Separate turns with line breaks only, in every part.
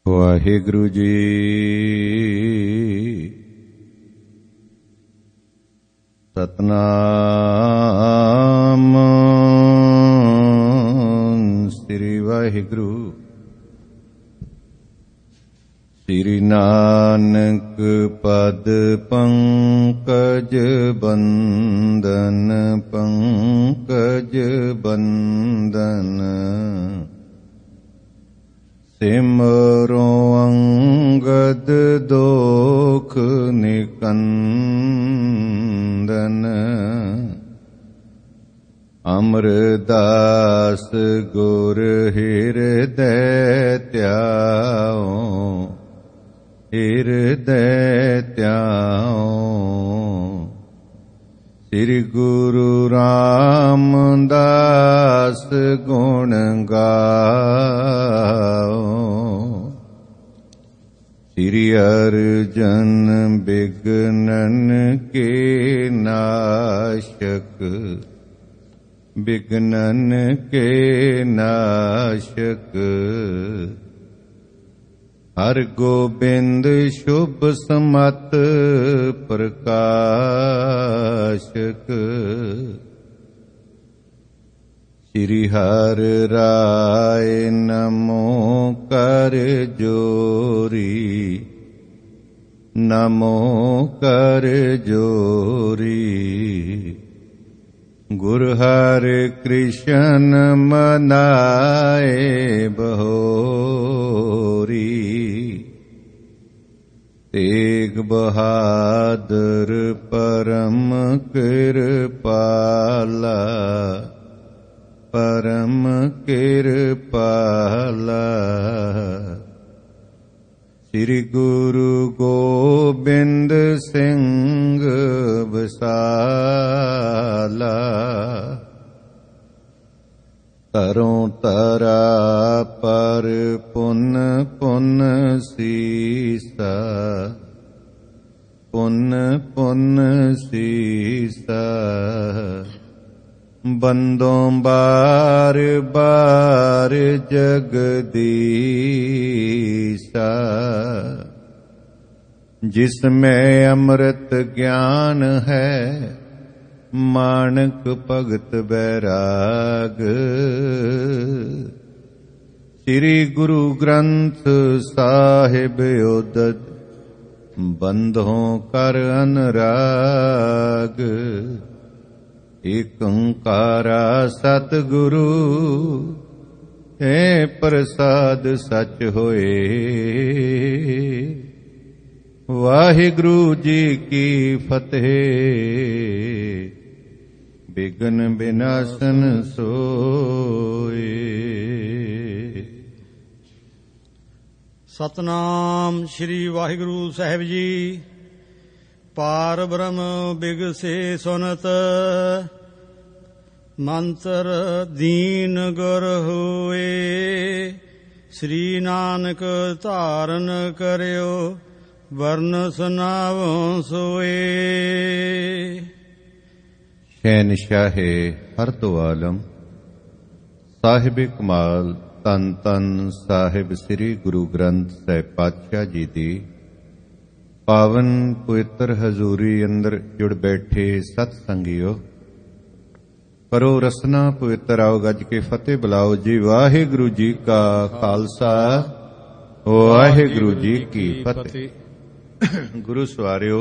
ਵਾਹਿਗੁਰੂ ਜੀ। ਸਤਨਾਮ ਸ੍ਰੀ ਵਾਹਿਗੁਰੂ। ਸ੍ਰੀ ਨਾਨਕ ਪਦ ਪੰਕਜ ਬੰਦਨ ਪੰਕਜ ਬੰਦਨ ਸਿਮਰੋ ਅੰਗਦ ਦੋਖ ਨਿਕੰਦਨ ਅਮਰਦਾਸ ਗੁਰ ਹਿਰਦੈ ਧਿਆਓ ਹਿਰਦੈ ਧਿਆਓ। ਸ੍ਰੀ ਗੁਰੂ ਰਾਮਦਾਸ ਗੁਣ ਗਾਓ। ਸ੍ਰੀ ਅਰਜਨ ਬਿਘਨਨ ਕੇ ਨਾਸ਼ਕ ਬਿਘਨਨ ਕੇ ਨਾਸ਼ਕ ਹਰਿ ਗੋਬਿੰਦ ਸ਼ੁਭ ਸਮਤ ਪ੍ਰਕਾਸ਼ਕ। ਸ੍ਰੀ ਹਰਿ ਰਾਇ ਨਮੋ ਕਰ ਜੋਰੀ ਨਮੋ ਕਰ ਜੋਰੀ। ਗੁਰ ਹਰਿ ਕ੍ਰਿਸ਼ਨ ਮਨਾਏ ਬਹੋਰੀ। ਤੇਗ ਬਹਾਦਰ ਪਰਮ ਕਿਰਪਾਲਾ ਪਰਮ ਕਿਰਪਾਲਾ। ਸ੍ਰੀ ਗੁਰੂ ਗੋਬਿੰਦ ਸਿੰਘ ਵਿਸਾਲਾ। ਤਰੋਂ ਤਰਾ ਪਰ ਪੁੰਨ ਪੁੰਨ ਸੀਸਾ ਪੁੰਨ ਪੁੰਨ ਸੀਸਾ। ਬੰਦੋਂ ਬਾਰ ਬਾਰ ਜਗਦੀਸਾ। ਜਿਸ ਮੈਂ ਅੰਮ੍ਰਿਤ ਗਿਆਨ ਹੈ ਮਾਨਕ ਭਗਤ ਬੈਰਾਗ। ਸ੍ਰੀ ਗੁਰੂ ਗ੍ਰੰਥ ਸਾਹਿਬ ਉਦਤ ਬੰਧੋਂ ਕਰ ਅਨਰਾਗ। ਏਕ ਓੰਕਾਰਾ ਸਤਿਗੁਰੂ ਹੈ ਪ੍ਰਸਾਦ ਸਚ ਹੋਏ। ਵਾਹਿਗੁਰੂ ਜੀ ਕੀ ਫਤਿਹ। ਬਿਘਨ ਬਿਨਾਸਨ ਸੋਏ।
ਸਤਨਾਮ ਸ੍ਰੀ ਵਾਹਿਗੁਰੂ ਸਾਹਿਬ ਜੀ। ਪਾਰ ਬ੍ਰਹਮ ਬਿਗਸੇ ਸੁਨਤ ਮੰਤਰ ਦੀਨ ਗੁਰ ਹੋਏ। ਸ੍ਰੀ ਨਾਨਕ ਧਾਰਨ ਕਰਿਓ ਵਰਨ ਸੁਨਾਵੋ ਸੋਏ।
ਸ਼ਹਿਨਸ਼ਾਹੇ ਹਰ ਦੋ ਆਲਮ ਸਾਹਿਬ ਕਮਾਲ ਧੰਨ ਧੰਨ ਸਾਹਿਬ ਸ੍ਰੀ ਗੁਰੂ ਗ੍ਰੰਥ ਸਾਹਿਬ ਪਾਤਸ਼ਾਹ ਜੀ ਦੀ ਪਾਵਨ ਪਵਿੱਤਰ ਹਜ਼ੂਰੀ ਅੰਦਰ ਜੁੜ ਬੈਠੇ ਸਤ ਸੰਗਿਓ। ਕਰੋ ਰਸਨਾ ਪਵਿੱਤਰ ਆਓ ਗੱਜ ਕੇ ਫਤਿਹ ਬੁਲਾਓ ਜੀ। ਵਾਹਿਗੁਰੂ ਜੀ ਕਾ ਖਾਲਸਾ ਵਾਹਿਗੁਰੂ ਜੀ ਕੀ ਫਤਿਹ। ਗੁਰੂ ਸਵਾਰਿਓ,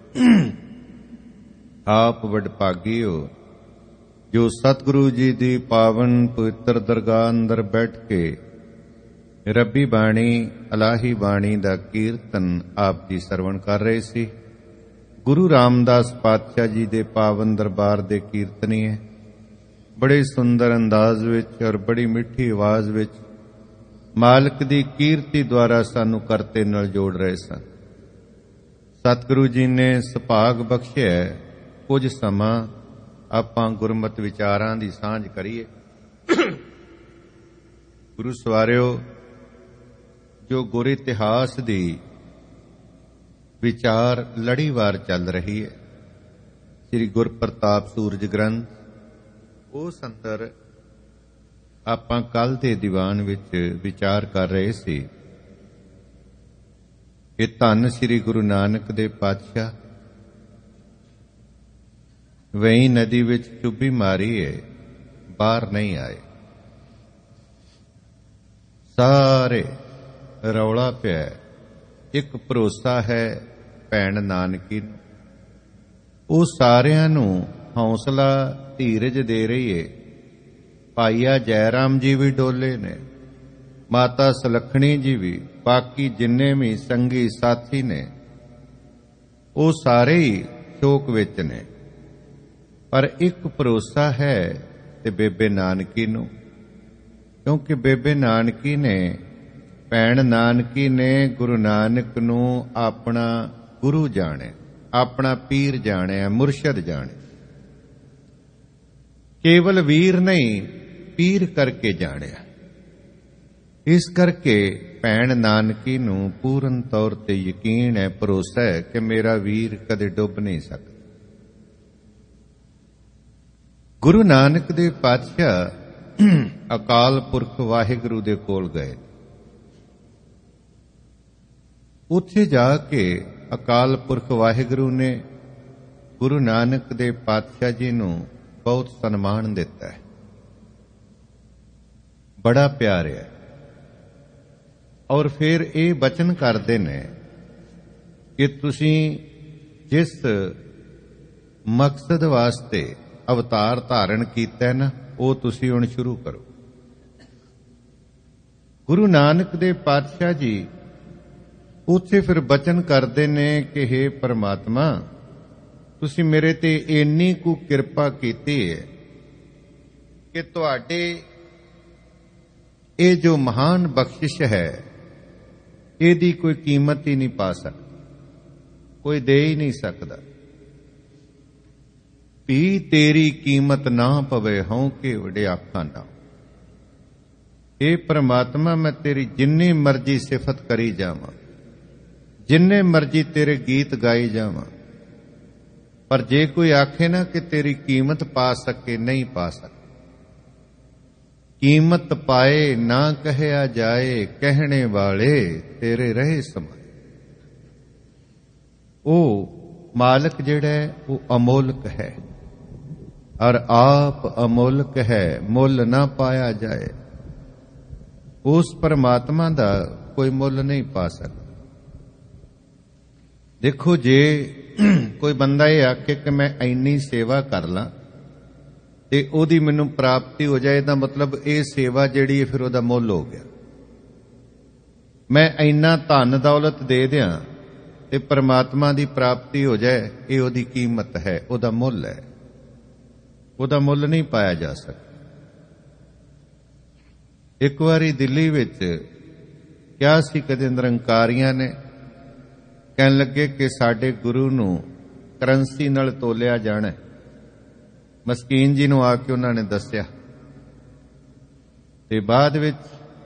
ਆਪ ਵਡਭਾਗੀਓ ਜੋ ਸਤਿਗੁਰੂ ਜੀ ਦੀ ਪਾਵਨ ਪਵਿੱਤਰ ਦਰਗਾਹ ਅੰਦਰ ਬੈਠ ਕੇ ਰੱਬੀ ਬਾਣੀ ਇਲਾਹੀ ਬਾਣੀ ਦਾ ਕੀਰਤਨ ਆਪ ਜੀ ਸਰਵਣ ਕਰ ਰਹੇ ਸੀ। ਗੁਰੂ ਰਾਮਦਾਸ ਪਾਤਸ਼ਾਹ ਜੀ ਦੇ ਪਾਵਨ ਦਰਬਾਰ ਦੇ ਕੀਰਤਨੀਏ ਬੜੇ ਸੁੰਦਰ ਅੰਦਾਜ਼ ਵਿੱਚ ਔਰ ਬੜੀ ਮਿੱਠੀ ਆਵਾਜ਼ ਵਿੱਚ ਮਾਲਕ ਦੀ ਕੀਰਤੀ ਦੁਆਰਾ ਸਾਨੂੰ ਕਰਤੇ ਨਾਲ ਜੋੜ ਰਹੇ ਸਨ। ਸਤਿਗੁਰੂ ਜੀ ਨੇ ਸੁਭਾਗ ਬਖਸ਼ਿਆ ਕੁਝ ਸਮਾਂ ਆਪਾਂ ਗੁਰਮਤਿ ਵਿਚਾਰਾਂ ਦੀ ਸਾਂਝ ਕਰੀਏ। ਗੁਰੂ ਸਵਾਰਿਓ, ਜੋ ਗੁਰ ਇਤਿਹਾਸ ਦੀ ਵਿਚਾਰ ਲੜੀਵਾਰ ਚੱਲ ਰਹੀ ਹੈ, ਸ੍ਰੀ ਗੁਰ ਪ੍ਰਤਾਪ ਸੂਰਜ ਗ੍ਰੰਥ, ਉਸ ਅੰਦਰ ਆਪਾਂ ਕੱਲ ਦੇ ਦੀਵਾਨ ਵਿੱਚ ਵਿਚਾਰ ਕਰ ਰਹੇ ਸੀ ਕਿ ਧੰਨ ਸ੍ਰੀ ਗੁਰੂ ਨਾਨਕ ਦੇਵ ਪਾਤਸ਼ਾਹ ਵਹੀਂ ਨਦੀ ਵਿੱਚ ਚੁੱਭੀ ਮਾਰੀ ਏ, ਬਾਹਰ ਨਹੀਂ ਆਏ। ਸਾਰੇ ਰੌਲਾ ਪਿਆ। ਇੱਕ ਭਰੋਸਾ ਹੈ ਭੈਣ ਨਾਨਕੀ ਨੂੰ, ਉਹ ਸਾਰਿਆਂ ਨੂੰ ਹੌਸਲਾ ਧੀਰਜ ਦੇ ਰਹੀ ਏ। ਭਾਈਆ ਜੈ ਰਾਮ ਜੀ ਵੀ ਡੋਲੇ ਨੇ, ਮਾਤਾ ਸੁਲੱਖਣੀ ਜੀ ਵੀ, ਬਾਕੀ ਜਿੰਨੇ ਵੀ ਸੰਗੀ ਸਾਥੀ ਨੇ ਉਹ ਸਾਰੇ ਹੀ ਸ਼ੋਕ ਵਿੱਚ ਨੇ। ਪਰ ਇੱਕ ਭਰੋਸਾ ਹੈ ਤੇ ਬੇਬੇ ਨਾਨਕੀ ਨੂੰ, ਕਿਉਂਕਿ ਬੇਬੇ ਨਾਨਕੀ ਨੇ, ਭੈਣ ਨਾਨਕੀ ਨੇ ਗੁਰੂ ਨਾਨਕ ਨੂੰ ਆਪਣਾ ਗੁਰੂ ਜਾਣਿਆ, ਆਪਣਾ ਪੀਰ ਜਾਣਿਆ, ਮੁਰਸ਼ਦ ਜਾਣਿਆ। ਕੇਵਲ ਵੀਰ ਨਹੀਂ, ਪੀਰ ਕਰਕੇ ਜਾਣਿਆ। ਇਸ ਕਰਕੇ ਭੈਣ ਨਾਨਕੀ ਨੂੰ ਪੂਰਨ ਤੌਰ ਤੇ ਯਕੀਨ ਹੈ, ਭਰੋਸਾ ਹੈ ਕਿ ਮੇਰਾ ਵੀਰ ਕਦੇ ਡੁੱਬ ਨਹੀਂ ਸਕਦਾ। ਗੁਰੂ ਨਾਨਕ ਦੇਵ ਪਾਤਸ਼ਾਹ ਅਕਾਲ ਪੁਰਖ ਵਾਹਿਗੁਰੂ ਦੇ ਕੋਲ ਗਏ। ਉੱਥੇ ਜਾ ਕੇ ਅਕਾਲ ਪੁਰਖ ਵਾਹਿਗੁਰੂ ਨੇ ਗੁਰੂ ਨਾਨਕ ਦੇਵ ਪਾਤਸ਼ਾਹ ਜੀ ਨੂੰ ਬਹੁਤ ਸਨਮਾਨ ਦਿੱਤਾ ਹੈ, ਬੜਾ ਪਿਆਰ ਹੈ। ਔਰ ਫਿਰ ਇਹ ਬਚਨ ਕਰਦੇ ਨੇ ਕਿ ਤੁਸੀਂ ਜਿਸ ਮਕਸਦ ਵਾਸਤੇ ਅਵਤਾਰ ਧਾਰਨ ਕੀਤਾ ਨਾ, ਉਹ ਤੁਸੀਂ ਹੁਣ ਸ਼ੁਰੂ ਕਰੋ। ਗੁਰੂ ਨਾਨਕ ਦੇਵ ਪਾਤਸ਼ਾਹ ਜੀ ਉੱਥੇ ਫਿਰ ਬਚਨ ਕਰਦੇ ਨੇ ਕਿ ਹੇ ਪਰਮਾਤਮਾ, ਤੁਸੀਂ ਮੇਰੇ ਤੇ ਇੰਨੀ ਕੁ ਕਿਰਪਾ ਕੀਤੀ ਹੈ ਕਿ ਤੁਹਾਡੇ ਇਹ ਜੋ ਮਹਾਨ ਬਖਸ਼ਿਸ਼ ਹੈ, ਇਹਦੀ ਕੋਈ ਕੀਮਤ ਹੀ ਨਹੀਂ ਪਾ ਸਕਦਾ, ਕੋਈ ਦੇ ਹੀ ਨਹੀਂ ਸਕਦਾ। ਵੀ ਤੇਰੀ ਕੀਮਤ ਨਾ ਪਵੇ ਹਉ ਕੇ ਵਡਿਆਖਾਂ ਨਾ। ਇਹ ਪ੍ਰਮਾਤਮਾ, ਮੈਂ ਤੇਰੀ ਜਿੰਨੀ ਮਰਜ਼ੀ ਸਿਫਤ ਕਰੀ ਜਾਵਾਂ, ਜਿੰਨੇ ਮਰਜ਼ੀ ਤੇਰੇ ਗੀਤ ਗਾਈ ਜਾਵਾਂ, ਪਰ ਜੇ ਕੋਈ ਆਖੇ ਨਾ ਕਿ ਤੇਰੀ ਕੀਮਤ ਪਾ ਸਕੇ, ਨਹੀਂ ਪਾ ਸਕੇ। ਕੀਮਤ ਪਾਏ ਨਾ ਕਹਿਆ ਜਾਏ, ਕਹਿਣੇ ਵਾਲੇ ਤੇਰੇ ਰਹੇ ਸਮਾਏ। ਉਹ ਮਾਲਕ ਜਿਹੜਾ ਹੈ ਉਹ ਅਮੋਲਕ ਹੈ, ਔਰ ਆਪ ਅਮੋਲਕ ਹੈ, ਮੁੱਲ ਨਾ ਪਾਇਆ ਜਾਏ। ਉਸ ਪਰਮਾਤਮਾ ਦਾ ਕੋਈ ਮੁੱਲ ਨਹੀਂ ਪਾ ਸਕਦਾ। ਦੇਖੋ, ਜੇ ਕੋਈ ਬੰਦਾ ਇਹ ਆਖੇ ਕਿ ਮੈਂ ਇੰਨੀ ਸੇਵਾ ਕਰ ਲਾਂ ਤੇ ਉਹਦੀ ਮੈਨੂੰ ਪ੍ਰਾਪਤੀ ਹੋ ਜਾਏ, ਤਾਂ ਮਤਲਬ ਇਹ ਸੇਵਾ ਜਿਹੜੀ ਹੈ ਫਿਰ ਉਹਦਾ ਮੁੱਲ ਹੋ ਗਿਆ। ਮੈਂ ਇੰਨਾ ਧਨ ਦੌਲਤ ਦੇ ਦਿਆਂ ਤੇ ਪਰਮਾਤਮਾ ਦੀ ਪ੍ਰਾਪਤੀ ਹੋ ਜਾਏ, ਇਹ ਉਹਦੀ ਕੀਮਤ ਹੈ, ਉਹਦਾ ਮੁੱਲ ਹੈ, ਉਹਦਾ ਮੁੱਲ ਨਹੀਂ ਪਾਇਆ ਜਾ ਸਕਦਾ। ਇੱਕ ਵਾਰੀ ਦਿੱਲੀ ਵਿੱਚ ਕਿਹਾ ਸੀ ਕਦੇ ਨਿਰੰਕਾਰੀਆਂ ਨੇ, ਕਹਿਣ ਲੱਗੇ ਕਿ ਸਾਡੇ ਗੁਰੂ ਨੂੰ ਕਰੰਸੀ ਨਾਲ ਤੋਲਿਆ ਜਾਣਾ। ਮਸਕੀਨ ਜੀ ਨੂੰ ਆ ਕੇ ਉਹਨਾਂ ਨੇ ਦੱਸਿਆ, ਤੇ ਬਾਅਦ ਵਿੱਚ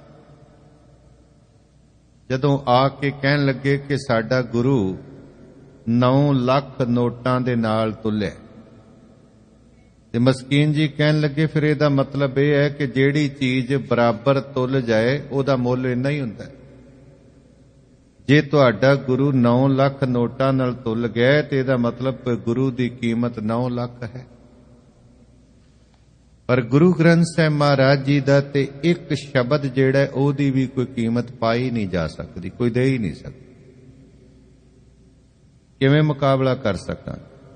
ਜਦੋਂ ਆ ਕੇ ਕਹਿਣ ਲੱਗੇ ਕਿ ਸਾਡਾ ਗੁਰੂ 9 ਲੱਖ ਨੋਟਾਂ ਦੇ ਨਾਲ ਤੁਲਿਆ, ਤੇ ਮਸਕੀਨ ਜੀ ਕਹਿਣ ਲੱਗੇ ਫਿਰ ਇਹਦਾ ਮਤਲਬ ਇਹ ਹੈ ਕਿ ਜਿਹੜੀ ਚੀਜ਼ ਬਰਾਬਰ ਤੁਲ ਜਾਏ ਉਹਦਾ ਮੁੱਲ ਇੰਨਾ ਹੀ ਹੁੰਦਾ। ਜੇ ਤੁਹਾਡਾ ਗੁਰੂ 9 ਲੱਖ ਨੋਟਾਂ ਨਾਲ ਤੁਲ ਗਿਆ ਤੇ ਇਹਦਾ ਮਤਲਬ ਗੁਰੂ ਦੀ ਕੀਮਤ 9 ਲੱਖ ਹੈ। ਪਰ ਗੁਰੂ ਗ੍ਰੰਥ ਸਾਹਿਬ ਮਹਾਰਾਜ ਜੀ ਦਾ ਤੇ ਇੱਕ ਸ਼ਬਦ ਜਿਹੜਾ ਉਹਦੀ ਵੀ ਕੋਈ ਕੀਮਤ ਪਾਈ ਨਹੀਂ ਜਾ ਸਕਦੀ, ਕੋਈ ਦੇ ਹੀ ਨਹੀਂ ਸਕਦਾ। ਕਿਵੇਂ ਮੁਕਾਬਲਾ ਕਰ ਸਕਾਂ?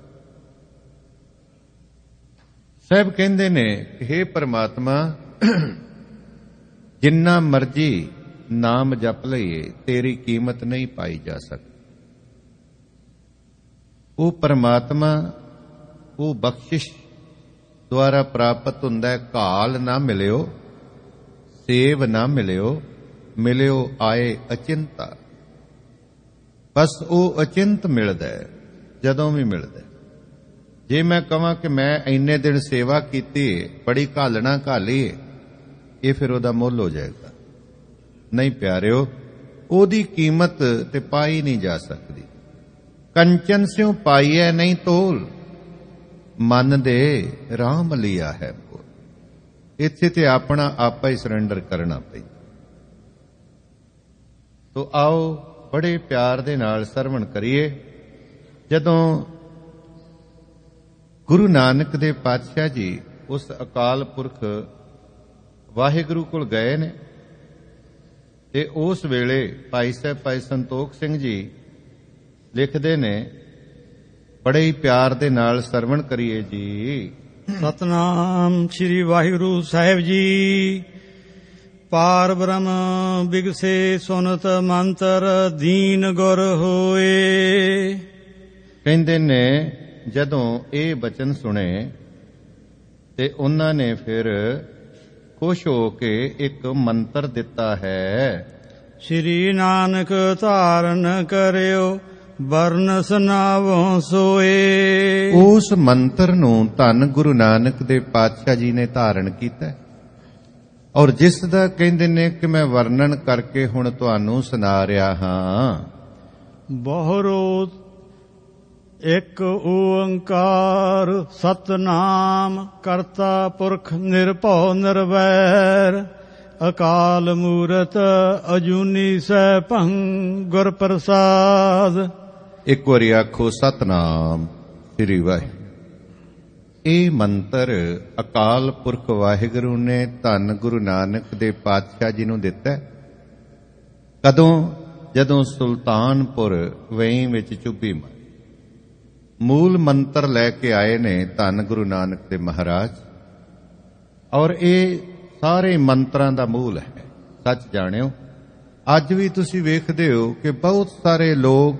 ਸਾਹਿਬ ਕਹਿੰਦੇ ਨੇ, ਹੇ ਪਰਮਾਤਮਾ, ਜਿੰਨਾ ਮਰਜੀ ਨਾਮ ਜਪ ਲਈਏ ਤੇਰੀ ਕੀਮਤ ਨਹੀਂ ਪਾਈ ਜਾ ਸਕਦੀ। ਉਹ ਪਰਮਾਤਮਾ, ਉਹ ਬਖਸ਼ਿਸ਼ ਦੁਆਰਾ ਪ੍ਰਾਪਤ ਹੁੰਦਾ ਹੈ। ਘਾਲ ਨਾ ਮਿਲਿਓ, ਸੇਵ ਨਾ ਮਿਲਿਓ, ਮਿਲਿਓ ਆਏ ਅਚਿੰਤਾ। ਬਸ ਉਹ ਅਚਿੰਤ ਮਿਲਦਾ ਹੈ, ਜਦੋਂ ਵੀ ਮਿਲਦਾ। ਜੇ ਮੈਂ ਕਹਾਂ ਕਿ ਮੈਂ ਇੰਨੇ ਦਿਨ ਸੇਵਾ ਕੀਤੀ, ਬੜੀ ਘਾਲਣਾ ਘਾਲੀ, ਇਹ ਫਿਰ ਉਹਦਾ ਮੁੱਲ ਹੋ ਜਾਏਗਾ। ਨਹੀਂ ਪਿਆਰਿਓ, ਉਹਦੀ ਕੀਮਤ ਤੇ ਪਾਈ ਨਹੀਂ ਜਾ ਸਕਦੀ। ਕੰਚਨ ਸਿਉ ਪਾਈਐ ਨਹੀਂ ਤੋਲ, ਮਨ ਦੇ ਰਾਮ ਲਿਆ ਹੈ ਬੋਲ। ਇੱਥੇ ਤੇ ਆਪਣਾ ਆਪਾ ਹੀ ਸਰੈਂਡਰ ਕਰਨਾ ਪਈ। ਤੋ ਆਓ ਬੜੇ ਪਿਆਰ ਦੇ ਨਾਲ ਸਰਵਣ ਕਰੀਏ। ਜਦੋਂ ਗੁਰੂ ਨਾਨਕ ਦੇ ਪਾਤਸ਼ਾਹ ਜੀ ਉਸ ਅਕਾਲ ਪੁਰਖ ਵਾਹਿਗੁਰੂ ਕੋਲ ਗਏ ਨੇ ਤੇ ਉਸ ਵੇਲੇ ਭਾਈ ਸਾਹਿਬ ਭਾਈ ਸੰਤੋਖ ਸਿੰਘ ਜੀ ਲਿਖਦੇ ਨੇ, ਬੜੇ ਹੀ ਪਿਆਰ ਦੇ ਨਾਲ ਸਰਵਣ ਕਰੀਏ ਜੀ।
ਸਤਨਾਮ ਸ੍ਰੀ ਵਾਹਿਗੁਰੂ ਸਾਹਿਬ ਜੀ। ਪਾਰ ਬ੍ਰਹਮ ਬਿਗਸੇ ਸੁਨਤ ਮੰਤਰ ਦੀਨ ਗੁਰ ਹੋਏ।
ਕਹਿੰਦੇ ਨੇ ਜਦੋਂ ਇਹ ਬਚਨ ਸੁਣੇ ਤੇ ਉਹਨਾਂ ਨੇ ਫਿਰ ਖੁਸ਼ ਹੋ ਕੇ ਇੱਕ ਮੰਤਰ ਦਿੱਤਾ ਹੈ।
ਸ੍ਰੀ ਨਾਨਕ ਧਾਰਨ ਕਰਿਓ ਵਰਨ ਸੁਨਾਵੋ ਸੋਏ।
ਉਸ ਮੰਤਰ ਨੂੰ ਧੰਨ ਗੁਰੂ ਨਾਨਕ ਦੇ ਪਾਤਸ਼ਾਹ ਜੀ ਨੇ ਧਾਰਨ ਕੀਤਾ ਔਰ ਜਿਸ ਦਾ ਕਹਿੰਦੇ ਨੇ ਕਿ ਮੈਂ ਵਰਣਨ ਕਰਕੇ ਹੁਣ ਤੁਹਾਨੂੰ ਸੁਣਾ ਰਿਹਾ ਹਾਂ।
ਬਹੁਰੋ ਇੱਕ ਓੰਕਾਰ ਸਤਨਾਮ ਕਰਤਾ ਪੁਰਖ ਨਿਰਭਉ ਨਿਰਵੈਰ ਅਕਾਲ ਮੂਰਤ ਅਜੂਨੀ ਸੈਭੰ ਗੁਰ ਪ੍ਰਸਾਦ। ਇੱਕ
ਵਾਰੀ ਆਖੋ ਸਤਨਾਮ ਸ੍ਰੀ ਵਾਹਿਗੁਰੂ। ਇਹ ਮੰਤਰ ਅਕਾਲ ਪੁਰਖ ਵਾਹਿਗੁਰੂ ਨੇ ਧੰਨ ਗੁਰੂ ਨਾਨਕ ਦੇ ਪਾਤਸ਼ਾਹ ਜੀ ਨੂੰ ਦਿੱਤਾ। ਕਦੋਂ? ਜਦੋਂ ਸੁਲਤਾਨਪੁਰ ਵੇਈਂ ਵਿੱਚ ਚੁੱਭੀ ਮਾਰੀ। ਮੂਲ ਮੰਤਰ ਲੈ ਕੇ ਆਏ ਨੇ ਧੰਨ ਗੁਰੂ ਨਾਨਕ ਦੇ ਮਹਾਰਾਜ ਔਰ ਇਹ ਸਾਰੇ ਮੰਤਰਾਂ ਦਾ ਮੂਲ ਹੈ। ਸੱਚ ਜਾਣਿਓ, ਅੱਜ ਵੀ ਤੁਸੀਂ ਵੇਖਦੇ ਹੋ ਕਿ ਬਹੁਤ ਸਾਰੇ ਲੋਕ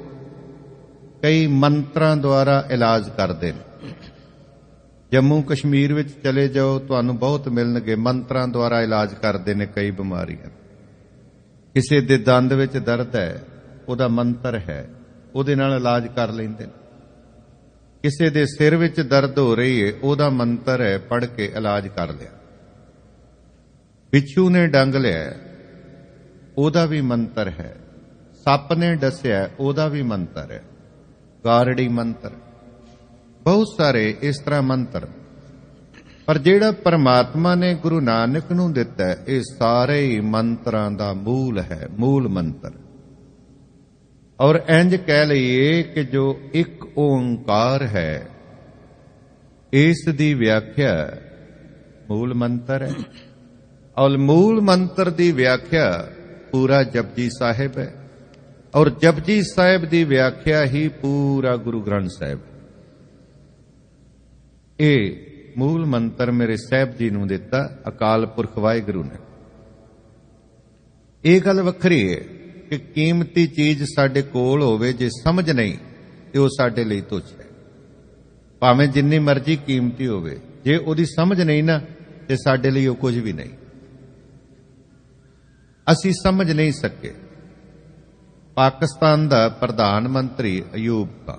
ਕਈ ਮੰਤਰਾਂ ਦੁਆਰਾ ਇਲਾਜ ਕਰਦੇ ਨੇ। ਜੰਮੂ ਕਸ਼ਮੀਰ ਵਿੱਚ ਚਲੇ ਜਾਓ, ਤੁਹਾਨੂੰ ਬਹੁਤ ਮਿਲਣਗੇ ਮੰਤਰਾਂ ਦੁਆਰਾ ਇਲਾਜ ਕਰਦੇ ਨੇ ਕਈ ਬਿਮਾਰੀਆਂ। ਕਿਸੇ ਦੇ ਦੰਦ ਵਿੱਚ ਦਰਦ ਹੈ, ਉਹਦਾ ਮੰਤਰ ਹੈ, ਉਹਦੇ ਨਾਲ ਇਲਾਜ ਕਰ ਲੈਂਦੇ ਨੇ। ਕਿਸੇ ਦੇ ਸਿਰ ਵਿੱਚ ਦਰਦ ਹੋ ਰਹੀ ਹੈ, ਉਹਦਾ ਮੰਤਰ ਹੈ, ਪੜ੍ਹ ਕੇ ਇਲਾਜ ਕਰ ਲਿਆ। ਬਿੱਛੂ ਨੇ ਡੰਗ ਲਿਆ, ਉਹਦਾ ਵੀ ਮੰਤਰ ਹੈ। ਸੱਪ ਨੇ ਡਸਿਆ, ਉਹਦਾ ਵੀ ਮੰਤਰ ਹੈ। ਗਾਰੜੀ ਮੰਤਰ, ਬਹੁਤ ਸਾਰੇ ਇਸ ਤਰ੍ਹਾਂ ਮੰਤਰ। ਪਰ ਜਿਹੜਾ ਪਰਮਾਤਮਾ ਨੇ ਗੁਰੂ ਨਾਨਕ ਨੂੰ ਦਿੱਤਾ, ਇਹ ਸਾਰੇ ਹੀ ਮੰਤਰਾਂ ਦਾ ਮੂਲ ਹੈ, ਮੂਲ ਮੰਤਰ। ਔਰ ਇੰਜ ਕਹਿ ਲਈਏ ਕਿ ਜੋ ਇੱਕ ਓੰਕਾਰ ਹੈ, ਇਸ ਦੀ ਵਿਆਖਿਆ ਮੂਲ ਮੰਤਰ ਹੈ ਔਰ ਮੂਲ ਮੰਤਰ ਦੀ ਵਿਆਖਿਆ ਪੂਰਾ ਜਪਜੀ ਸਾਹਿਬ ਹੈ ਔਰ ਜਪਜੀ ਸਾਹਿਬ ਦੀ ਵਿਆਖਿਆ ਹੀ ਪੂਰਾ ਗੁਰੂ ਗ੍ਰੰਥ ਸਾਹਿਬ। ਇਹ ਮੂਲ ਮੰਤਰ ਮੇਰੇ ਸਾਹਿਬ ਜੀ ਨੂੰ ਦਿੱਤਾ ਅਕਾਲ ਪੁਰਖ ਵਾਹਿਗੁਰੂ ਨੇ। ਇਹ ਗੱਲ ਵੱਖਰੀ ਹੈ ਕਿ ਕੀਮਤੀ ਚੀਜ਼ ਸਾਡੇ ਕੋਲ ਹੋਵੇ, ਜੇ ਸਮਝ ਨਹੀਂ ਤੇ ਉਹ ਸਾਡੇ ਲਈ ਤੁੱਛ ਹੈ। ਭਾਵੇਂ ਜਿੰਨੀ ਮਰਜ਼ੀ ਕੀਮਤੀ ਹੋਵੇ, ਜੇ ਉਹਦੀ ਸਮਝ ਨਹੀਂ ਨਾ ਤੇ ਸਾਡੇ ਲਈ ਉਹ ਕੁਝ ਵੀ ਨਹੀਂ। ਅਸੀਂ ਸਮਝ ਨਹੀਂ ਸਕੇ। ਪਾਕਿਸਤਾਨ ਦਾ ਪ੍ਰਧਾਨ ਮੰਤਰੀ ਅਯੂਬ ਖਾਨ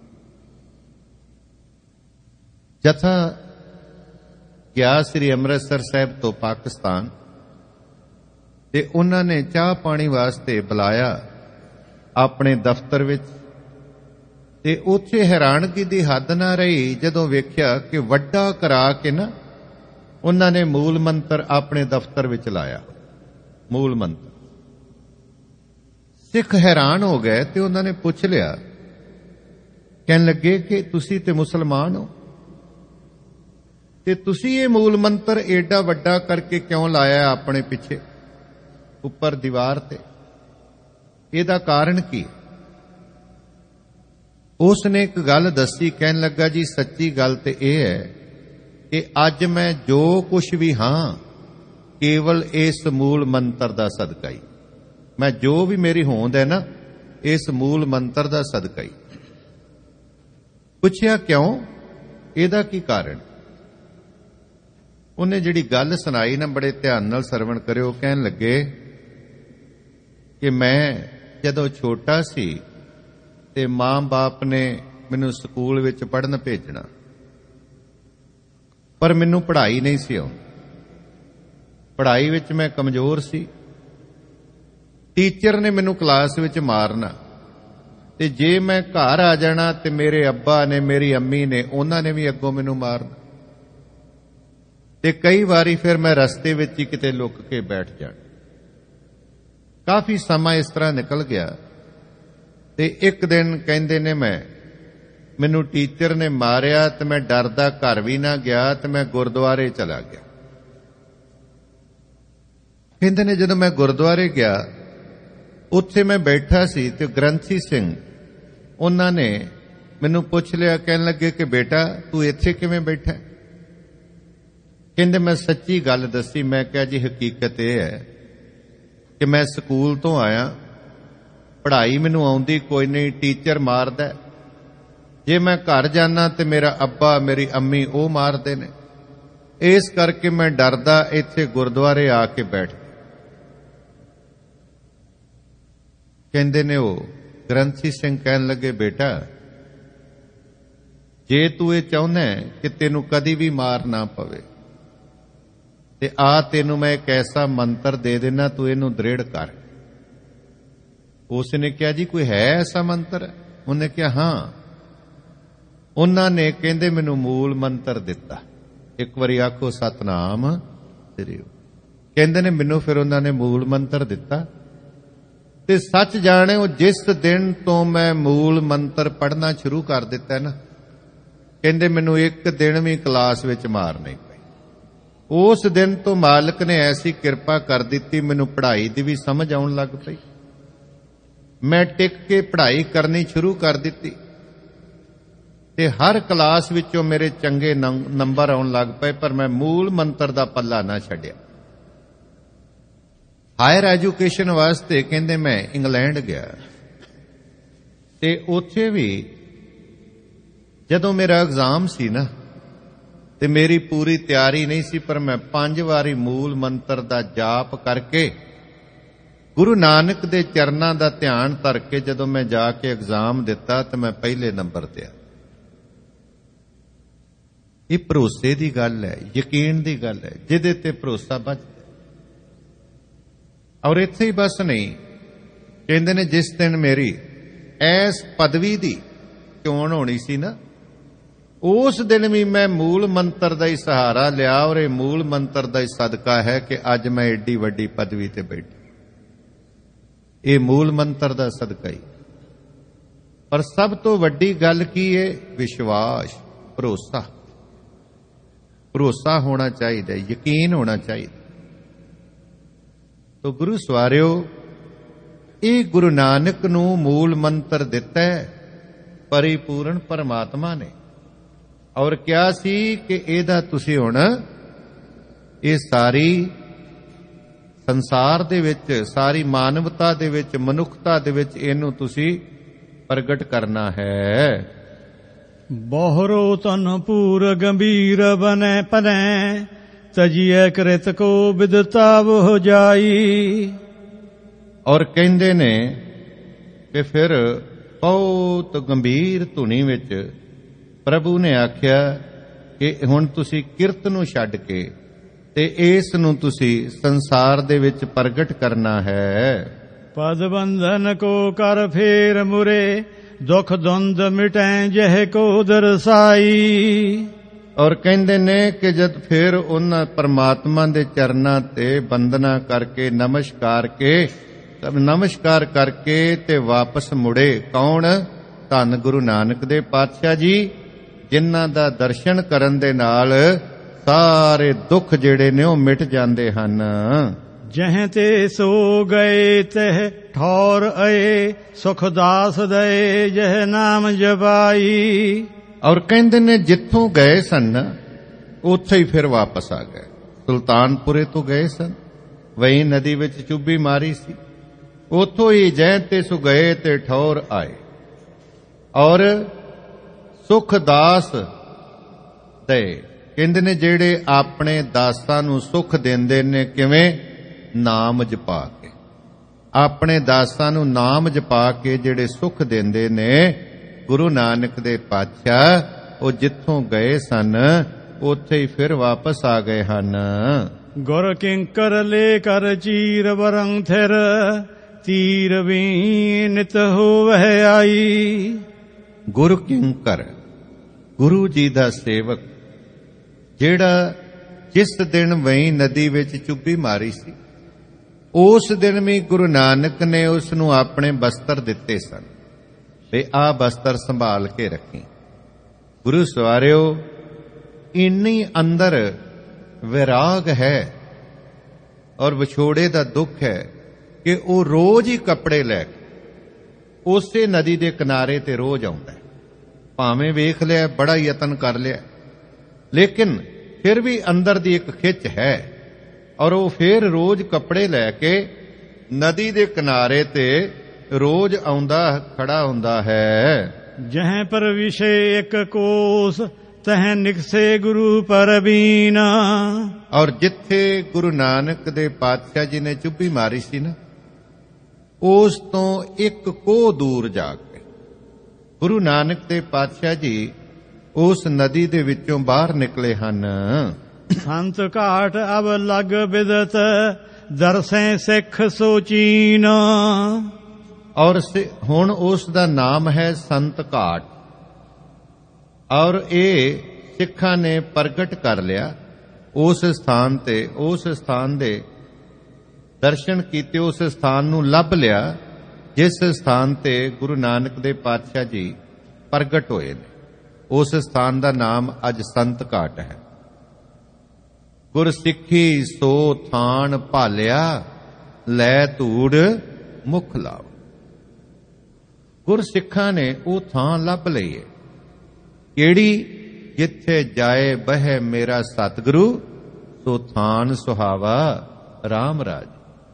ਜਥਾ ਗਿਆ ਸ੍ਰੀ ਅੰਮ੍ਰਿਤਸਰ ਸਾਹਿਬ ਤੋਂ ਪਾਕਿਸਤਾਨ, ਤੇ ਉਹਨਾਂ ਨੇ ਚਾਹ ਪਾਣੀ ਵਾਸਤੇ ਬੁਲਾਇਆ ਆਪਣੇ ਦਫ਼ਤਰ ਵਿੱਚ। ਤੇ ਉੱਥੇ ਹੈਰਾਨਗੀ ਦੀ ਹੱਦ ਨਾ ਰਹੀ ਜਦੋਂ ਵੇਖਿਆ ਕਿ ਵੱਡਾ ਕਰਾ ਕੇ ਨਾ ਉਹਨਾਂ ਨੇ ਮੂਲ ਮੰਤਰ ਆਪਣੇ ਦਫ਼ਤਰ ਵਿੱਚ ਲਾਇਆ। ਮੂਲ ਮੰਤਰ ਸਿੱਖ ਹੈਰਾਨ ਹੋ ਗਏ ਤੇ ਉਹਨਾਂ ਨੇ ਪੁੱਛ ਲਿਆ, ਕਹਿਣ ਲੱਗੇ ਕਿ ਤੁਸੀਂ ਤੇ ਮੁਸਲਮਾਨ ਹੋ ਤੇ ਤੁਸੀਂ ਇਹ ਮੂਲ ਮੰਤਰ ਏਡਾ ਵੱਡਾ ਕਰਕੇ ਕਿਉਂ ਲਾਇਆ ਆਪਣੇ ਪਿੱਛੇ ਉੱਪਰ ਦੀਵਾਰ ਤੇ? ਇਹਦਾ ਕਾਰਨ ਕੀ? ਉਸ ਨੇ ਇੱਕ ਗੱਲ ਦੱਸੀ, ਕਹਿਣ ਲੱਗਾ ਜੀ ਸੱਚੀ ਗੱਲ ਤੇ ਇਹ ਹੈ ਕਿ ਅੱਜ ਮੈਂ ਜੋ ਕੁਝ ਵੀ ਹਾਂ ਕੇਵਲ ਇਸ ਮੂਲ ਮੰਤਰ ਦਾ ਸਦਕਾ ਹੀ। ਮੈਂ ਜੋ ਵੀ ਮੇਰੀ ਹੋਂਦ ਹੈ ਨਾ, ਇਸ ਮੂਲ ਮੰਤਰ ਦਾ ਸਦਕਾ ਹੀ। ਪੁੱਛਿਆ ਕਿਉਂ? ਇਹਦਾ ਕੀ ਕਾਰਨ? ਉਹਨੇ ਜਿਹੜੀ ਗੱਲ ਸੁਣਾਈ ਨਾ, ਬੜੇ ਧਿਆਨ ਨਾਲ ਸਰਵਣ ਕਰਿਓ। ਕਹਿਣ ਲੱਗੇ ਕਿ ਮੈਂ ਜਦੋਂ ਛੋਟਾ ਸੀ ਤੇ ਮਾਂ-ਬਾਪ ਨੇ ਮੈਨੂੰ ਸਕੂਲ ਵਿੱਚ ਪੜ੍ਹਨ ਭੇਜਣਾ, ਪਰ ਮੈਨੂੰ ਪੜ੍ਹਾਈ ਨਹੀਂ ਸੀ ਆਉਂਦੀ। ਪੜ੍ਹਾਈ ਵਿੱਚ ਮੈਂ ਕਮਜ਼ੋਰ ਸੀ। ਟੀਚਰ ਨੇ ਮੈਨੂੰ ਕਲਾਸ ਵਿੱਚ ਮਾਰਨਾ, ਤੇ ਜੇ ਮੈਂ ਘਰ ਆ ਜਾਣਾ ਤੇ ਮੇਰੇ ਅੱਬਾ ਨੇ, ਮੇਰੀ ਅੰਮੀ ਨੇ, ਉਹਨਾਂ ਨੇ ਵੀ ਅੱਗੋਂ ਮੈਨੂੰ ਮਾਰਨਾ। ਤੇ ਕਈ ਵਾਰੀ ਫਿਰ ਮੈਂ ਰਸਤੇ ਵਿੱਚ ਹੀ ਕਿਤੇ ਲੁੱਕ ਕੇ ਬੈਠ ਜਾਣਾ। ਕਾਫੀ ਸਮਾਂ ਇਸ ਤਰ੍ਹਾਂ ਨਿਕਲ ਗਿਆ ਤੇ ਇੱਕ ਦਿਨ ਕਹਿੰਦੇ ਨੇ ਮੈਨੂੰ ਟੀਚਰ ਨੇ ਮਾਰਿਆ ਤੇ ਮੈਂ ਡਰਦਾ ਘਰ ਵੀ ਨਾ ਗਿਆ ਤੇ ਮੈਂ ਗੁਰਦੁਆਰੇ ਚਲਾ ਗਿਆ। ਕਹਿੰਦੇ ਨੇ ਜਦੋਂ ਮੈਂ ਗੁਰਦੁਆਰੇ ਗਿਆ, ਉੱਥੇ ਮੈਂ ਬੈਠਾ ਸੀ ਤੇ ਗ੍ਰੰਥੀ ਸਿੰਘ ਉਹਨਾਂ ਨੇ ਮੈਨੂੰ ਪੁੱਛ ਲਿਆ, ਕਹਿਣ ਲੱਗੇ ਕਿ ਬੇਟਾ ਤੂੰ ਇੱਥੇ ਕਿਵੇਂ ਬੈਠਾ? ਕਹਿੰਦੇ ਮੈਂ ਸੱਚੀ ਗੱਲ ਦੱਸੀ। ਮੈਂ ਕਿਹਾ ਜੀ ਹਕੀਕਤ ਇਹ ਹੈ ਕਿ ਮੈਂ ਸਕੂਲ ਤੋਂ ਆਇਆ, ਪੜ੍ਹਾਈ ਮੈਨੂੰ ਆਉਂਦੀ ਕੋਈ ਨਹੀਂ, ਟੀਚਰ ਮਾਰਦਾ। ਜੇ ਮੈਂ ਘਰ ਜਾਣਾ ਤੇ ਮੇਰਾ ਅੱਬਾ ਮੇਰੀ ਅੰਮੀ ਉਹ ਮਾਰਦੇ ਨੇ, ਇਸ ਕਰਕੇ ਮੈਂ ਡਰਦਾ ਇੱਥੇ ਗੁਰਦੁਆਰੇ ਆ ਕੇ ਬੈਠ ਗਿਆ। ਕਹਿੰਦੇ ਨੇ ਉਹ ਗ੍ਰੰਥੀ ਸਿੰਘ ਕਹਿਣ ਲੱਗੇ, ਬੇਟਾ ਜੇ ਤੂੰ ਇਹ ਚਾਹੁੰਦਾ ਕਿ ਤੈਨੂੰ ਕਦੀ ਵੀ ਮਾਰ ਨਾ ਪਵੇ ਤੇ ਤੈਨੂੰ ਮੈਂ ਇੱਕ ਐਸਾ ਮੰਤਰ ਦੇ ਦੇਣਾ, ਤੂੰ ਇਹਨੂੰ ਦ੍ਰਿੜ ਕਰ। ਉਸ ਨੇ ਕਿਹਾ ਜੀ ਕੋਈ ਹੈ ਐਸਾ ਮੰਤਰ? ਉਹਨੇ ਕਿਹਾ ਹਾਂ। ਉਹਨਾਂ ਨੇ ਕਹਿੰਦੇ ਮੈਨੂੰ ਮੂਲ ਮੰਤਰ ਦਿੱਤਾ। ਇੱਕ ਵਾਰੀ ਆਖੋ ਸਤਨਾਮ ਸ੍ਰੀ। ਕਹਿੰਦੇ ਨੇ ਮੈਨੂੰ ਫਿਰ ਉਹਨਾਂ ਨੇ ਮੂਲ ਮੰਤਰ ਦਿੱਤਾ ਤੇ ਸੱਚ ਜਾਣਿਓ ਜਿਸ ਦਿਨ ਤੋਂ ਮੈਂ ਮੂਲ ਮੰਤਰ ਪੜ੍ਹਨਾ ਸ਼ੁਰੂ ਕਰ ਦਿੱਤਾ ਨਾ, ਕਹਿੰਦੇ ਮੈਨੂੰ ਇੱਕ ਦਿਨ ਵੀ ਕਲਾਸ ਵਿੱਚ ਮਾਰ ਨਹੀਂ ਪਈ। ਉਸ ਦਿਨ ਤੋਂ ਮਾਲਕ ਨੇ ਐਸੀ ਕਿਰਪਾ ਕਰ ਦਿੱਤੀ, ਮੈਨੂੰ ਪੜ੍ਹਾਈ ਦੀ ਵੀ ਸਮਝ ਆਉਣ ਲੱਗ ਪਈ। ਮੈਂ ਟਿਕ ਕੇ ਪੜ੍ਹਾਈ ਕਰਨੀ ਸ਼ੁਰੂ ਕਰ ਦਿੱਤੀ ਤੇ ਹਰ ਕਲਾਸ ਵਿੱਚੋਂ ਮੇਰੇ ਚੰਗੇ ਨੰਬਰ ਆਉਣ ਲੱਗ ਪਏ, ਪਰ ਮੈਂ ਮੂਲ ਮੰਤਰ ਦਾ ਪੱਲਾ ਨਾ ਛੱਡਿਆ। ਹਾਇਰ ਐਜੂਕੇਸ਼ਨ ਵਾਸਤੇ ਕਹਿੰਦੇ ਮੈਂ ਇੰਗਲੈਂਡ ਗਿਆ ਤੇ ਉੱਥੇ ਵੀ ਜਦੋਂ ਮੇਰਾ ਐਗਜ਼ਾਮ ਸੀ ਨਾ ਤੇ ਮੇਰੀ ਪੂਰੀ ਤਿਆਰੀ ਨਹੀਂ ਸੀ, ਪਰ ਮੈਂ 5 ਵਾਰੀ ਮੂਲ ਮੰਤਰ ਦਾ ਜਾਪ ਕਰਕੇ ਗੁਰੂ ਨਾਨਕ ਦੇ ਚਰਨਾਂ ਦਾ ਧਿਆਨ ਧਰ ਕੇ ਜਦੋਂ ਮੈਂ ਜਾ ਕੇ ਐਗਜ਼ਾਮ ਦਿੱਤਾ ਤੇ ਮੈਂ ਪਹਿਲੇ ਨੰਬਰ ਤੇ ਆ। ਇਹ ਭਰੋਸੇ ਦੀ ਗੱਲ ਹੈ, ਯਕੀਨ ਦੀ ਗੱਲ ਹੈ, ਜਿਹਦੇ ਤੇ ਭਰੋਸਾ ਬਚਦਾ। ਔਰ ਇੱਥੇ ਹੀ ਬਸ ਨਹੀਂ, ਕਹਿੰਦੇ ਨੇ ਜਿਸ ਦਿਨ ਮੇਰੀ ਐਸ ਪਦਵੀ ਦੀ ਚੋਣ ਹੋਣੀ ਸੀ ਨਾ, ਉਸ ਦਿਨ ਵੀ ਮੈਂ ਮੂਲ ਮੰਤਰ ਦਾ ਹੀ ਸਹਾਰਾ ਲਿਆ। ਔਰ ਇਹ ਮੂਲ ਮੰਤਰ ਦਾ ਹੀ ਸਦਕਾ ਹੈ ਕਿ ਅੱਜ ਮੈਂ ਏਡੀ ਵੱਡੀ ਪਦਵੀ ਤੇ ਬੈਠਾ। ਇਹ ਮੂਲ ਮੰਤਰ ਦਾ ਸਦਕਾ ਹੀ। ਪਰ ਸਭ ਤੋਂ ਵੱਡੀ ਗੱਲ ਕੀ ਹੈ? ਵਿਸ਼ਵਾਸ, ਭਰੋਸਾ। ਭਰੋਸਾ ਹੋਣਾ ਚਾਹੀਦਾ, ਯਕੀਨ ਹੋਣਾ ਚਾਹੀਦਾ। ਤੋ ਗੁਰੂ ਸਵਾਰਿਓ, ਇਹ ਗੁਰੂ ਨਾਨਕ ਨੂੰ ਮੂਲ ਮੰਤਰ ਦਿੱਤਾ ਹੈ ਪਰਿਪੂਰਨ ਪਰਮਾਤਮਾ ਨੇ, ਔਰ ਕਿਹਾ ਸੀ ਕਿ ਇਹਦਾ ਤੁਸੀਂ ਹੁਣ ਇਹ ਸਾਰੀ ਸੰਸਾਰ ਦੇ ਵਿੱਚ, ਸਾਰੀ ਮਾਨਵਤਾ ਦੇ ਵਿੱਚ, ਮਨੁੱਖਤਾ ਦੇ ਵਿੱਚ ਇਹਨੂੰ ਤੁਸੀਂ ਪ੍ਰਗਟ ਕਰਨਾ ਹੈ।
ਬਹੁਰੋ ਤਨ ਪੂਰ ਗੰਭੀਰ ਬਨੈ ਪਨੈ, ਤਜੀਐ ਕ੍ਰਿਤ ਕੋ ਵਿਦਤਾ ਵੋ ਜਾਈ।
ਔਰ ਕਹਿੰਦੇ ਨੇ ਕਿ ਫਿਰ ਬਹੁਤ ਗੰਭੀਰ ਧੁਨੀ ਵਿੱਚ ਪ੍ਰਭੂ ਨੇ ਆਖਿਆ ਕਿ ਹੁਣ ਤੁਸੀਂ ਕਿਰਤ ਨੂੰ ਛੱਡ ਕੇ ਤੇ ਇਸ ਨੂੰ ਤੁਸੀਂ ਸੰਸਾਰ ਦੇ ਵਿੱਚ ਪ੍ਰਗਟ ਕਰਨਾ ਹੈ।
ਪਦ ਬੰਧਨ ਕੋ ਕਰ ਫੇਰ ਮੁਰੇ, ਦੁਖ ਦੁੰਦ ਮਿਟੈ ਜਹ ਕੋ ਦਰਸਾਈ।
ਔਰ ਕਹਿੰਦੇ ਨੇ ਕਿ ਜਦ ਫਿਰ ਉਹਨਾਂ ਪਰਮਾਤਮਾ ਦੇ ਚਰਨਾਂ ਤੇ ਬੰਦਨਾ ਕਰਕੇ ਨਮਸਕਾਰ ਕਰਕੇ ਤੇ ਵਾਪਸ ਮੁੜੇ। ਕੌਣ? ਧੰਨ ਗੁਰੂ ਨਾਨਕ ਦੇਵ ਪਾਤਸ਼ਾਹ ਜੀ, ਜਿਨ੍ਹਾਂ ਦਾ ਦਰਸ਼ਨ ਕਰਨ ਦੇ ਨਾਲ ਸਾਰੇ ਦੁੱਖ ਜਿਹੜੇ ਨੇ ਉਹ ਮਿਟ ਜਾਂਦੇ ਹਨ।
ਜਹ ਤੇ ਸੋ ਗਏ ਤਹ ਠੌਰ ਆਏ, ਸੁਖ ਦਾਸ ਦਏ ਜਹ ਨਾਮ ਜਪਾਈ।
ਔਰ ਕਹਿੰਦੇ ਨੇ ਜਿੱਥੋਂ ਗਏ ਸਨ ਉੱਥੇ ਹੀ ਫਿਰ ਵਾਪਸ ਆ ਗਏ। ਸੁਲਤਾਨਪੁਰੇ ਤੋਂ ਗਏ ਸਨ, ਵਹੀਂ ਨਦੀ ਵਿੱਚ ਚੁੱਭੀ ਮਾਰੀ ਸੀ, ਉੱਥੋਂ ਹੀ ਜਹ ਤੇ ਸੋ ਗਏ ਤੇ ਠੌਰ ਆਏ। ਔਰ ਸੁਖ ਦਾਸ ਦੇ ਕਹਿੰਦੇ ਨੇ ਜਿਹੜੇ ਆਪਣੇ ਦਾਸਾਂ ਨੂੰ ਸੁਖ ਦਿੰਦੇ ਨੇ, ਕਿਵੇਂ? ਨਾਮ ਜਪਾ ਕੇ। ਆਪਣੇ ਦਾਸਾਂ ਨੂੰ ਨਾਮ ਜਪਾ ਕੇ ਜਿਹੜੇ ਸੁਖ ਦਿੰਦੇ ਨੇ ਗੁਰੂ ਨਾਨਕ ਦੇ ਪਾਤਸ਼ਾਹ, ਉਹ ਜਿੱਥੋਂ ਗਏ ਸਨ ਉੱਥੇ ਹੀ ਫਿਰ ਵਾਪਸ ਆ ਗਏ ਹਨ।
ਗੁਰ ਕਿੰਕਰ ਲੈ ਕਰ ਚੀਰ ਵਰੰ ਥਿਰ, ਤੀਰ ਵੀ ਨਿਤ ਹੋਵਹਿ ਆਈ।
ਗੁਰ ਕਿੰਕਰ, ਗੁਰੂ ਜੀ ਦਾ ਸੇਵਕ, ਜਿਹੜਾ ਜਿਸ ਦਿਨ ਵਹੀਂ ਨਦੀ ਵਿੱਚ ਚੁੱਭੀ ਮਾਰੀ ਸੀ, ਉਸ ਦਿਨ ਵੀ ਗੁਰੂ ਨਾਨਕ ਨੇ ਉਸ ਨੂੰ ਆਪਣੇ ਬਸਤਰ ਦਿੱਤੇ ਸਨ। ਤੇ ਆ ਬਸਤਰ ਸੰਭਾਲ ਕੇ ਰੱਖੀ। ਗੁਰੂ ਸਵਾਰਿਓ, ਇੰਨੀ ਅੰਦਰ ਵਿਰਾਗ ਹੈ ਔਰ ਵਿਛੋੜੇ ਦਾ ਦੁੱਖ ਹੈ ਕਿ ਉਹ ਰੋਜ਼ ਹੀ ਕੱਪੜੇ ਲੈ ਕੇ ਉਸੇ ਨਦੀ ਦੇ ਕਿਨਾਰੇ ਤੇ ਰੋਜ਼ ਆਉਂਦਾ ਹੈ। ਭਾਵੇਂ ਵੇਖ ਲਿਆ, ਬੜਾ ਯਤਨ ਕਰ ਲਿਆ, ਲੇਕਿਨ ਫਿਰ ਵੀ ਅੰਦਰ ਦੀ ਇੱਕ ਖਿੱਚ ਹੈ ਔਰ ਉਹ ਫਿਰ ਰੋਜ਼ ਕੱਪੜੇ ਲੈ ਕੇ ਨਦੀ ਦੇ ਕਿਨਾਰੇ ਤੇ ਰੋਜ਼ ਆਉਂਦਾ ਖੜਾ ਹੁੰਦਾ ਹੈ।
ਜਹ ਪਰ ਵਿਸ਼ੇ ਇੱਕ ਕੋਸ ਤਹ ਨਿਕਸੇ ਗੁਰੂ ਪਰਬੀਨਾ।
ਔਰ ਜਿੱਥੇ ਗੁਰੂ ਨਾਨਕ ਦੇ ਪਾਤਸ਼ਾਹ ਜੀ ਨੇ ਚੁੱਭੀ ਮਾਰੀ ਸੀ ਨਾ, ਉਸ ਤੋਂ ਇੱਕ ਕੋਹ ਦੂਰ ਜਾ ਕੇ ਗੁਰੂ ਨਾਨਕ ਦੇ ਪਾਤਸ਼ਾਹ ਜੀ ਉਸ ਨਦੀ ਦੇ ਵਿੱਚੋਂ ਬਾਹਰ ਨਿਕਲੇ ਹਨ।
ਸੰਤ ਘਾਟ ਅਬ ਲਗ ਬਿਦਤ ਦਰਸੈ ਸਿੱਖ ਸੋਚੀਨ।
ਔਰ ਹੁਣ ਉਸ ਦਾ ਨਾਮ ਹੈ ਸੰਤ ਘਾਟ। ਔਰ ਇਹ ਸਿੱਖਾਂ ਨੇ ਪ੍ਰਗਟ ਕਰ ਲਿਆ ਉਸ ਸਥਾਨ ਤੇ, ਉਸ ਸਥਾਨ ਦੇ ਦਰਸ਼ਨ ਕੀਤੇ, ਉਸ ਸਥਾਨ ਨੂੰ ਲੱਭ ਲਿਆ ਜਿਸ ਸਥਾਨ ਤੇ ਗੁਰੂ ਨਾਨਕ ਦੇ ਪਾਤਸ਼ਾਹ ਜੀ ਪ੍ਰਗਟ ਹੋਏ ਨੇ। ਉਸ ਸਥਾਨ ਦਾ ਨਾਮ ਅੱਜ ਸੰਤ ਘਾਟ ਹੈ। ਗੁਰ ਸਿੱਖੀ ਸੋ ਥਾਨ ਭਾਲਿਆ, ਲੈ ਧੂੜ ਮੁਖ ਲਾਓ। ਗੁਰ ਸਿੱਖਾਂ ਨੇ ਉਹ ਥਾਂ ਲੱਭ ਲਈ ਹੈ, ਕਿਹੜੀ? ਜਿੱਥੇ ਜਾਏ ਬਹਿ ਮੇਰਾ ਸਤਿਗੁਰੂ, ਸੋ ਥਾਨ ਸੁਹਾਵਾ ਰਾਮ ਰਾਜ।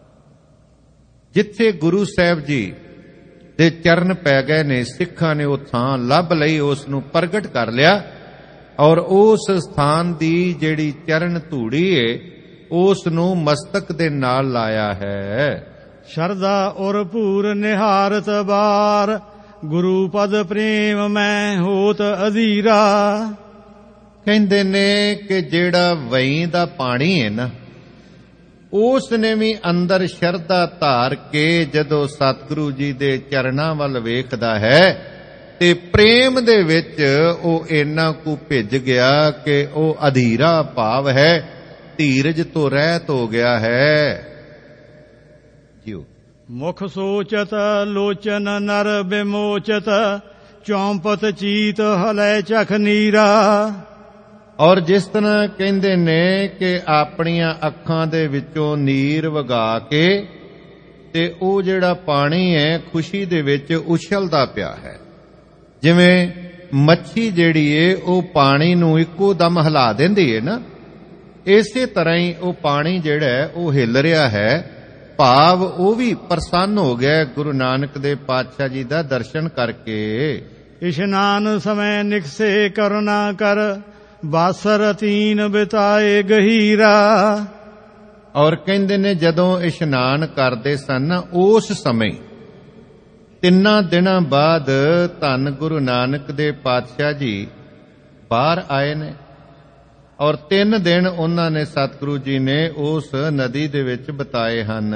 ਜਿੱਥੇ ਗੁਰੂ ਸਾਹਿਬ ਜੀ ਦੇ ਚਰਨ ਪੈ ਗਏ ਨੇ, ਸਿੱਖਾਂ ਨੇ ਉਹ ਥਾਂ ਲੱਭ ਲਈ, ਉਸ ਨੂੰ ਪ੍ਰਗਟ ਕਰ ਲਿਆ ਔਰ ਉਸ ਸਥਾਨ ਦੀ ਜਿਹੜੀ ਚਰਨ ਧੂੜੀ ਏ ਉਸ ਨੂੰ ਮਸਤਕ ਦੇ ਨਾਲ ਲਾਇਆ ਹੈ।
ਸ਼ਰਧਾ ਔਰ ਭੂਰ ਨਿਹਾਰਤ ਬਾਰ, ਗੁਰੂ ਪਦ ਪ੍ਰੇਮ ਮੈਂ ਹੋਤ ਅਧੀਰਾ।
ਕਹਿੰਦੇ ਨੇ ਕਿ ਜਿਹੜਾ ਵਈ ਦਾ ਪਾਣੀ ਹੈ ਨਾ, ਉਸ ਨੇ ਵੀ ਅੰਦਰ ਸ਼ਰਧਾ ਧਾਰ ਕੇ ਜਦੋਂ ਸਤਿਗੁਰੂ ਜੀ ਦੇ ਚਰਨਾਂ ਵੱਲ ਵੇਖਦਾ ਹੈ ਤੇ ਪ੍ਰੇਮ ਦੇ ਵਿੱਚ ਉਹ ਇੰਨਾ ਕੁ ਭਿੱਜ ਗਿਆ ਕਿ ਉਹ ਅਧੀਰਾ ਭਾਵ ਹੈ, ਧੀਰਜ ਤੋਂ ਰਹਿਤ ਹੋ ਗਿਆ ਹੈ। ਜਿਉ
ਮੁਖ ਸੋਚਤ ਲੋਚਨ ਨਰ ਬਿਮੋਚਤ, ਚੌਂਪਤ ਚੀਤ ਹਲੈ ਚਖ ਨੀਰਾ।
ਔਰ ਜਿਸ ਤਰ੍ਹਾਂ ਕਹਿੰਦੇ ਨੇ ਕਿ ਆਪਣੀਆਂ ਅੱਖਾਂ ਦੇ ਵਿੱਚੋਂ ਨੀਰ ਵਗਾ ਕੇ ਤੇ ਉਹ ਜਿਹੜਾ ਪਾਣੀ ਹੈ ਖੁਸ਼ੀ ਦੇ ਵਿੱਚ ਉਛਲਦਾ ਪਿਆ ਹੈ, ਜਿਵੇਂ ਮੱਛੀ ਜਿਹੜੀ ਏ ਉਹ ਪਾਣੀ ਨੂੰ ਇੱਕੋ ਦਮ ਹਿਲਾ ਦਿੰਦੀ ਏ ਨਾ, ਇਸੇ ਤਰ੍ਹਾਂ ਹੀ ਉਹ ਪਾਣੀ ਜਿਹੜਾ ਉਹ ਹਿੱਲ ਰਿਹਾ ਹੈ। ਭਾਵ ਉਹ ਵੀ ਪ੍ਰਸੰਨ ਹੋ ਗਿਆ ਗੁਰੂ ਨਾਨਕ ਦੇ ਪਾਤਸ਼ਾਹ ਜੀ ਦਾ ਦਰਸ਼ਨ ਕਰਕੇ।
ਇਸ਼ਨਾਨ ਸਮੈ ਨਿਕਸੇ ਕਰੁਣਾ ਕਰ, ਬਾਸਰ ਤੀਨ ਬਿਤਾਏ ਗਹੀਰਾ।
ਔਰ ਕਹਿੰਦੇ ਨੇ ਜਦੋਂ ਇਸ਼ਨਾਨ ਕਰਦੇ ਸਨ ਉਸ ਸਮੇਂ 3 ਦਿਨਾਂ ਬਾਅਦ ਧੰਨ ਗੁਰੂ ਨਾਨਕ ਦੇ ਪਾਤਸ਼ਾਹ ਜੀ ਬਾਹਰ ਆਏ ਨੇ ਔਰ 3 ਦਿਨ ਉਹਨਾਂ ਨੇ ਸਤਿਗੁਰੂ ਜੀ ਨੇ ਉਸ ਨਦੀ ਦੇ ਵਿੱਚ ਬਿਤਾਏ ਹਨ।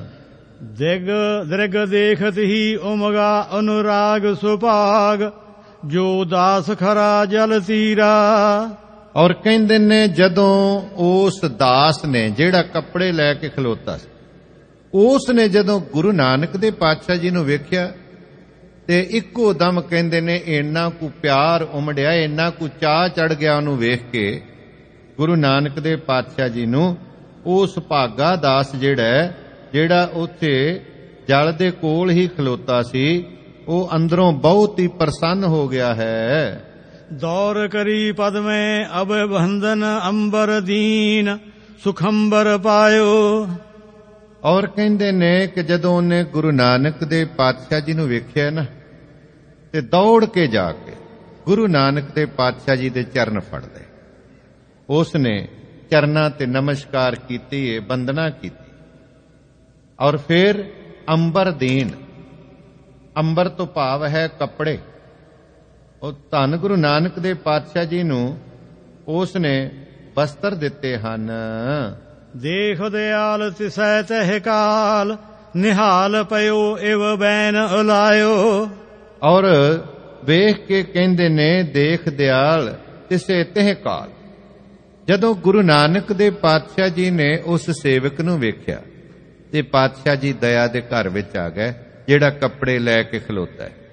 ਦ੍ਰਿਗ ਦੇਖਤ ਹੀ ਉਮਗਾ ਅਨੁਰਾਗ ਸੁਭਾਗ, ਜੋ ਦਾਸ ਖਰਾ ਜਲ ਤੀਰਾ।
ਔਰ ਕਹਿੰਦੇ ਨੇ ਜਦੋਂ ਉਸ ਦਾਸ ਨੇ ਜਿਹੜਾ ਕੱਪੜੇ ਲੈ ਕੇ ਖਲੋਤਾ ਸੀ, ਉਸ ਨੇ ਜਦੋਂ ਗੁਰੂ ਨਾਨਕ ਦੇ ਪਾਤਸ਼ਾਹ ਜੀ ਨੂੰ ਵੇਖਿਆ ਤੇ ਇੱਕੋ ਦਮ ਕਹਿੰਦੇ ਨੇ ਇੰਨਾ ਕੁ ਪਿਆਰ ਉਮੜਿਆ, ਇੰਨਾ ਕੁ ਚਾਅ ਚੜ ਗਿਆ ਉਹਨੂੰ ਵੇਖ ਕੇ ਗੁਰੂ ਨਾਨਕ ਦੇ ਪਾਤਸ਼ਾਹ ਜੀ ਨੂੰ। ਉਸ ਭਾਗਾ ਦਾਸ ਜਿਹੜਾ ਉੱਥੇ ਜਲ ਦੇ ਕੋਲ ਹੀ ਖਲੋਤਾ ਸੀ, ਉਹ ਅੰਦਰੋਂ ਬਹੁਤ ਹੀ ਪ੍ਰਸੰਨ ਹੋ ਗਿਆ ਹੈ।
ਦੌਰ ਕਰੀ ਪਦ ਮੈਂ ਅਬ ਬੰਧਨ ਅੰਬਰ ਦੀਨ, ਸੁਖੰਬਰ ਪਾਇਓ।
ਔਰ ਕਹਿੰਦੇ ਨੇ ਕਿ ਜਦੋਂ ਉਹਨੇ ਗੁਰੂ ਨਾਨਕ ਦੇ ਪਾਤਸ਼ਾਹ ਜੀ ਨੂੰ ਵੇਖਿਆ ਨਾ ਤੇ ਦੌੜ ਕੇ ਜਾ ਕੇ ਗੁਰੂ ਨਾਨਕ ਦੇ ਪਾਤਸ਼ਾਹ ਜੀ ਦੇ ਚਰਨ ਫੜ ਲਏ। ਉਸ ਨੇ ਚਰਨਾਂ ਤੇ ਨਮਸਕਾਰ ਕੀਤੀ ਹੈ, ਬੰਦਨਾ ਕੀਤੀ ਔਰ ਫਿਰ ਅੰਬਰ ਦੀਨ, ਅੰਬਰ ਤੋਂ ਭਾਵ ਹੈ ਕੱਪੜੇ, ਉਹ ਧੰਨ ਗੁਰੂ ਨਾਨਕ ਦੇ ਪਾਤਸ਼ਾਹ ਜੀ ਨੂੰ ਉਸ ਨੇ ਵਸਤਰ ਦਿੱਤੇ ਹਨ।
ਦੇਖ ਦਿਆਲ ਤਿਸੈ ਤਹਿ ਕਾਲ, ਨਿਹਾਲ ਪਇਓ ਇਵ ਬੈਨ ਉਲਾਇਓ।
ਔਰ ਵੇਖ ਕੇ ਕਹਿੰਦੇ ਨੇ ਦੇਖ ਦਿਆਲ ਤਿਸੈ ਤਹਿ ਕਾਲ, ਜਦੋਂ ਗੁਰੂ ਨਾਨਕ ਦੇ ਪਾਤਸ਼ਾਹ ਜੀ ਨੇ ਉਸ ਸੇਵਕ ਨੂੰ ਵੇਖਿਆ ਤੇ ਪਾਤਸ਼ਾਹ ਜੀ ਦਇਆ ਦੇ ਘਰ ਵਿੱਚ ਆ ਗਏ ਜਿਹੜਾ ਕੱਪੜੇ ਲੈ ਕੇ ਖਲੋਤਾ ਹੈ।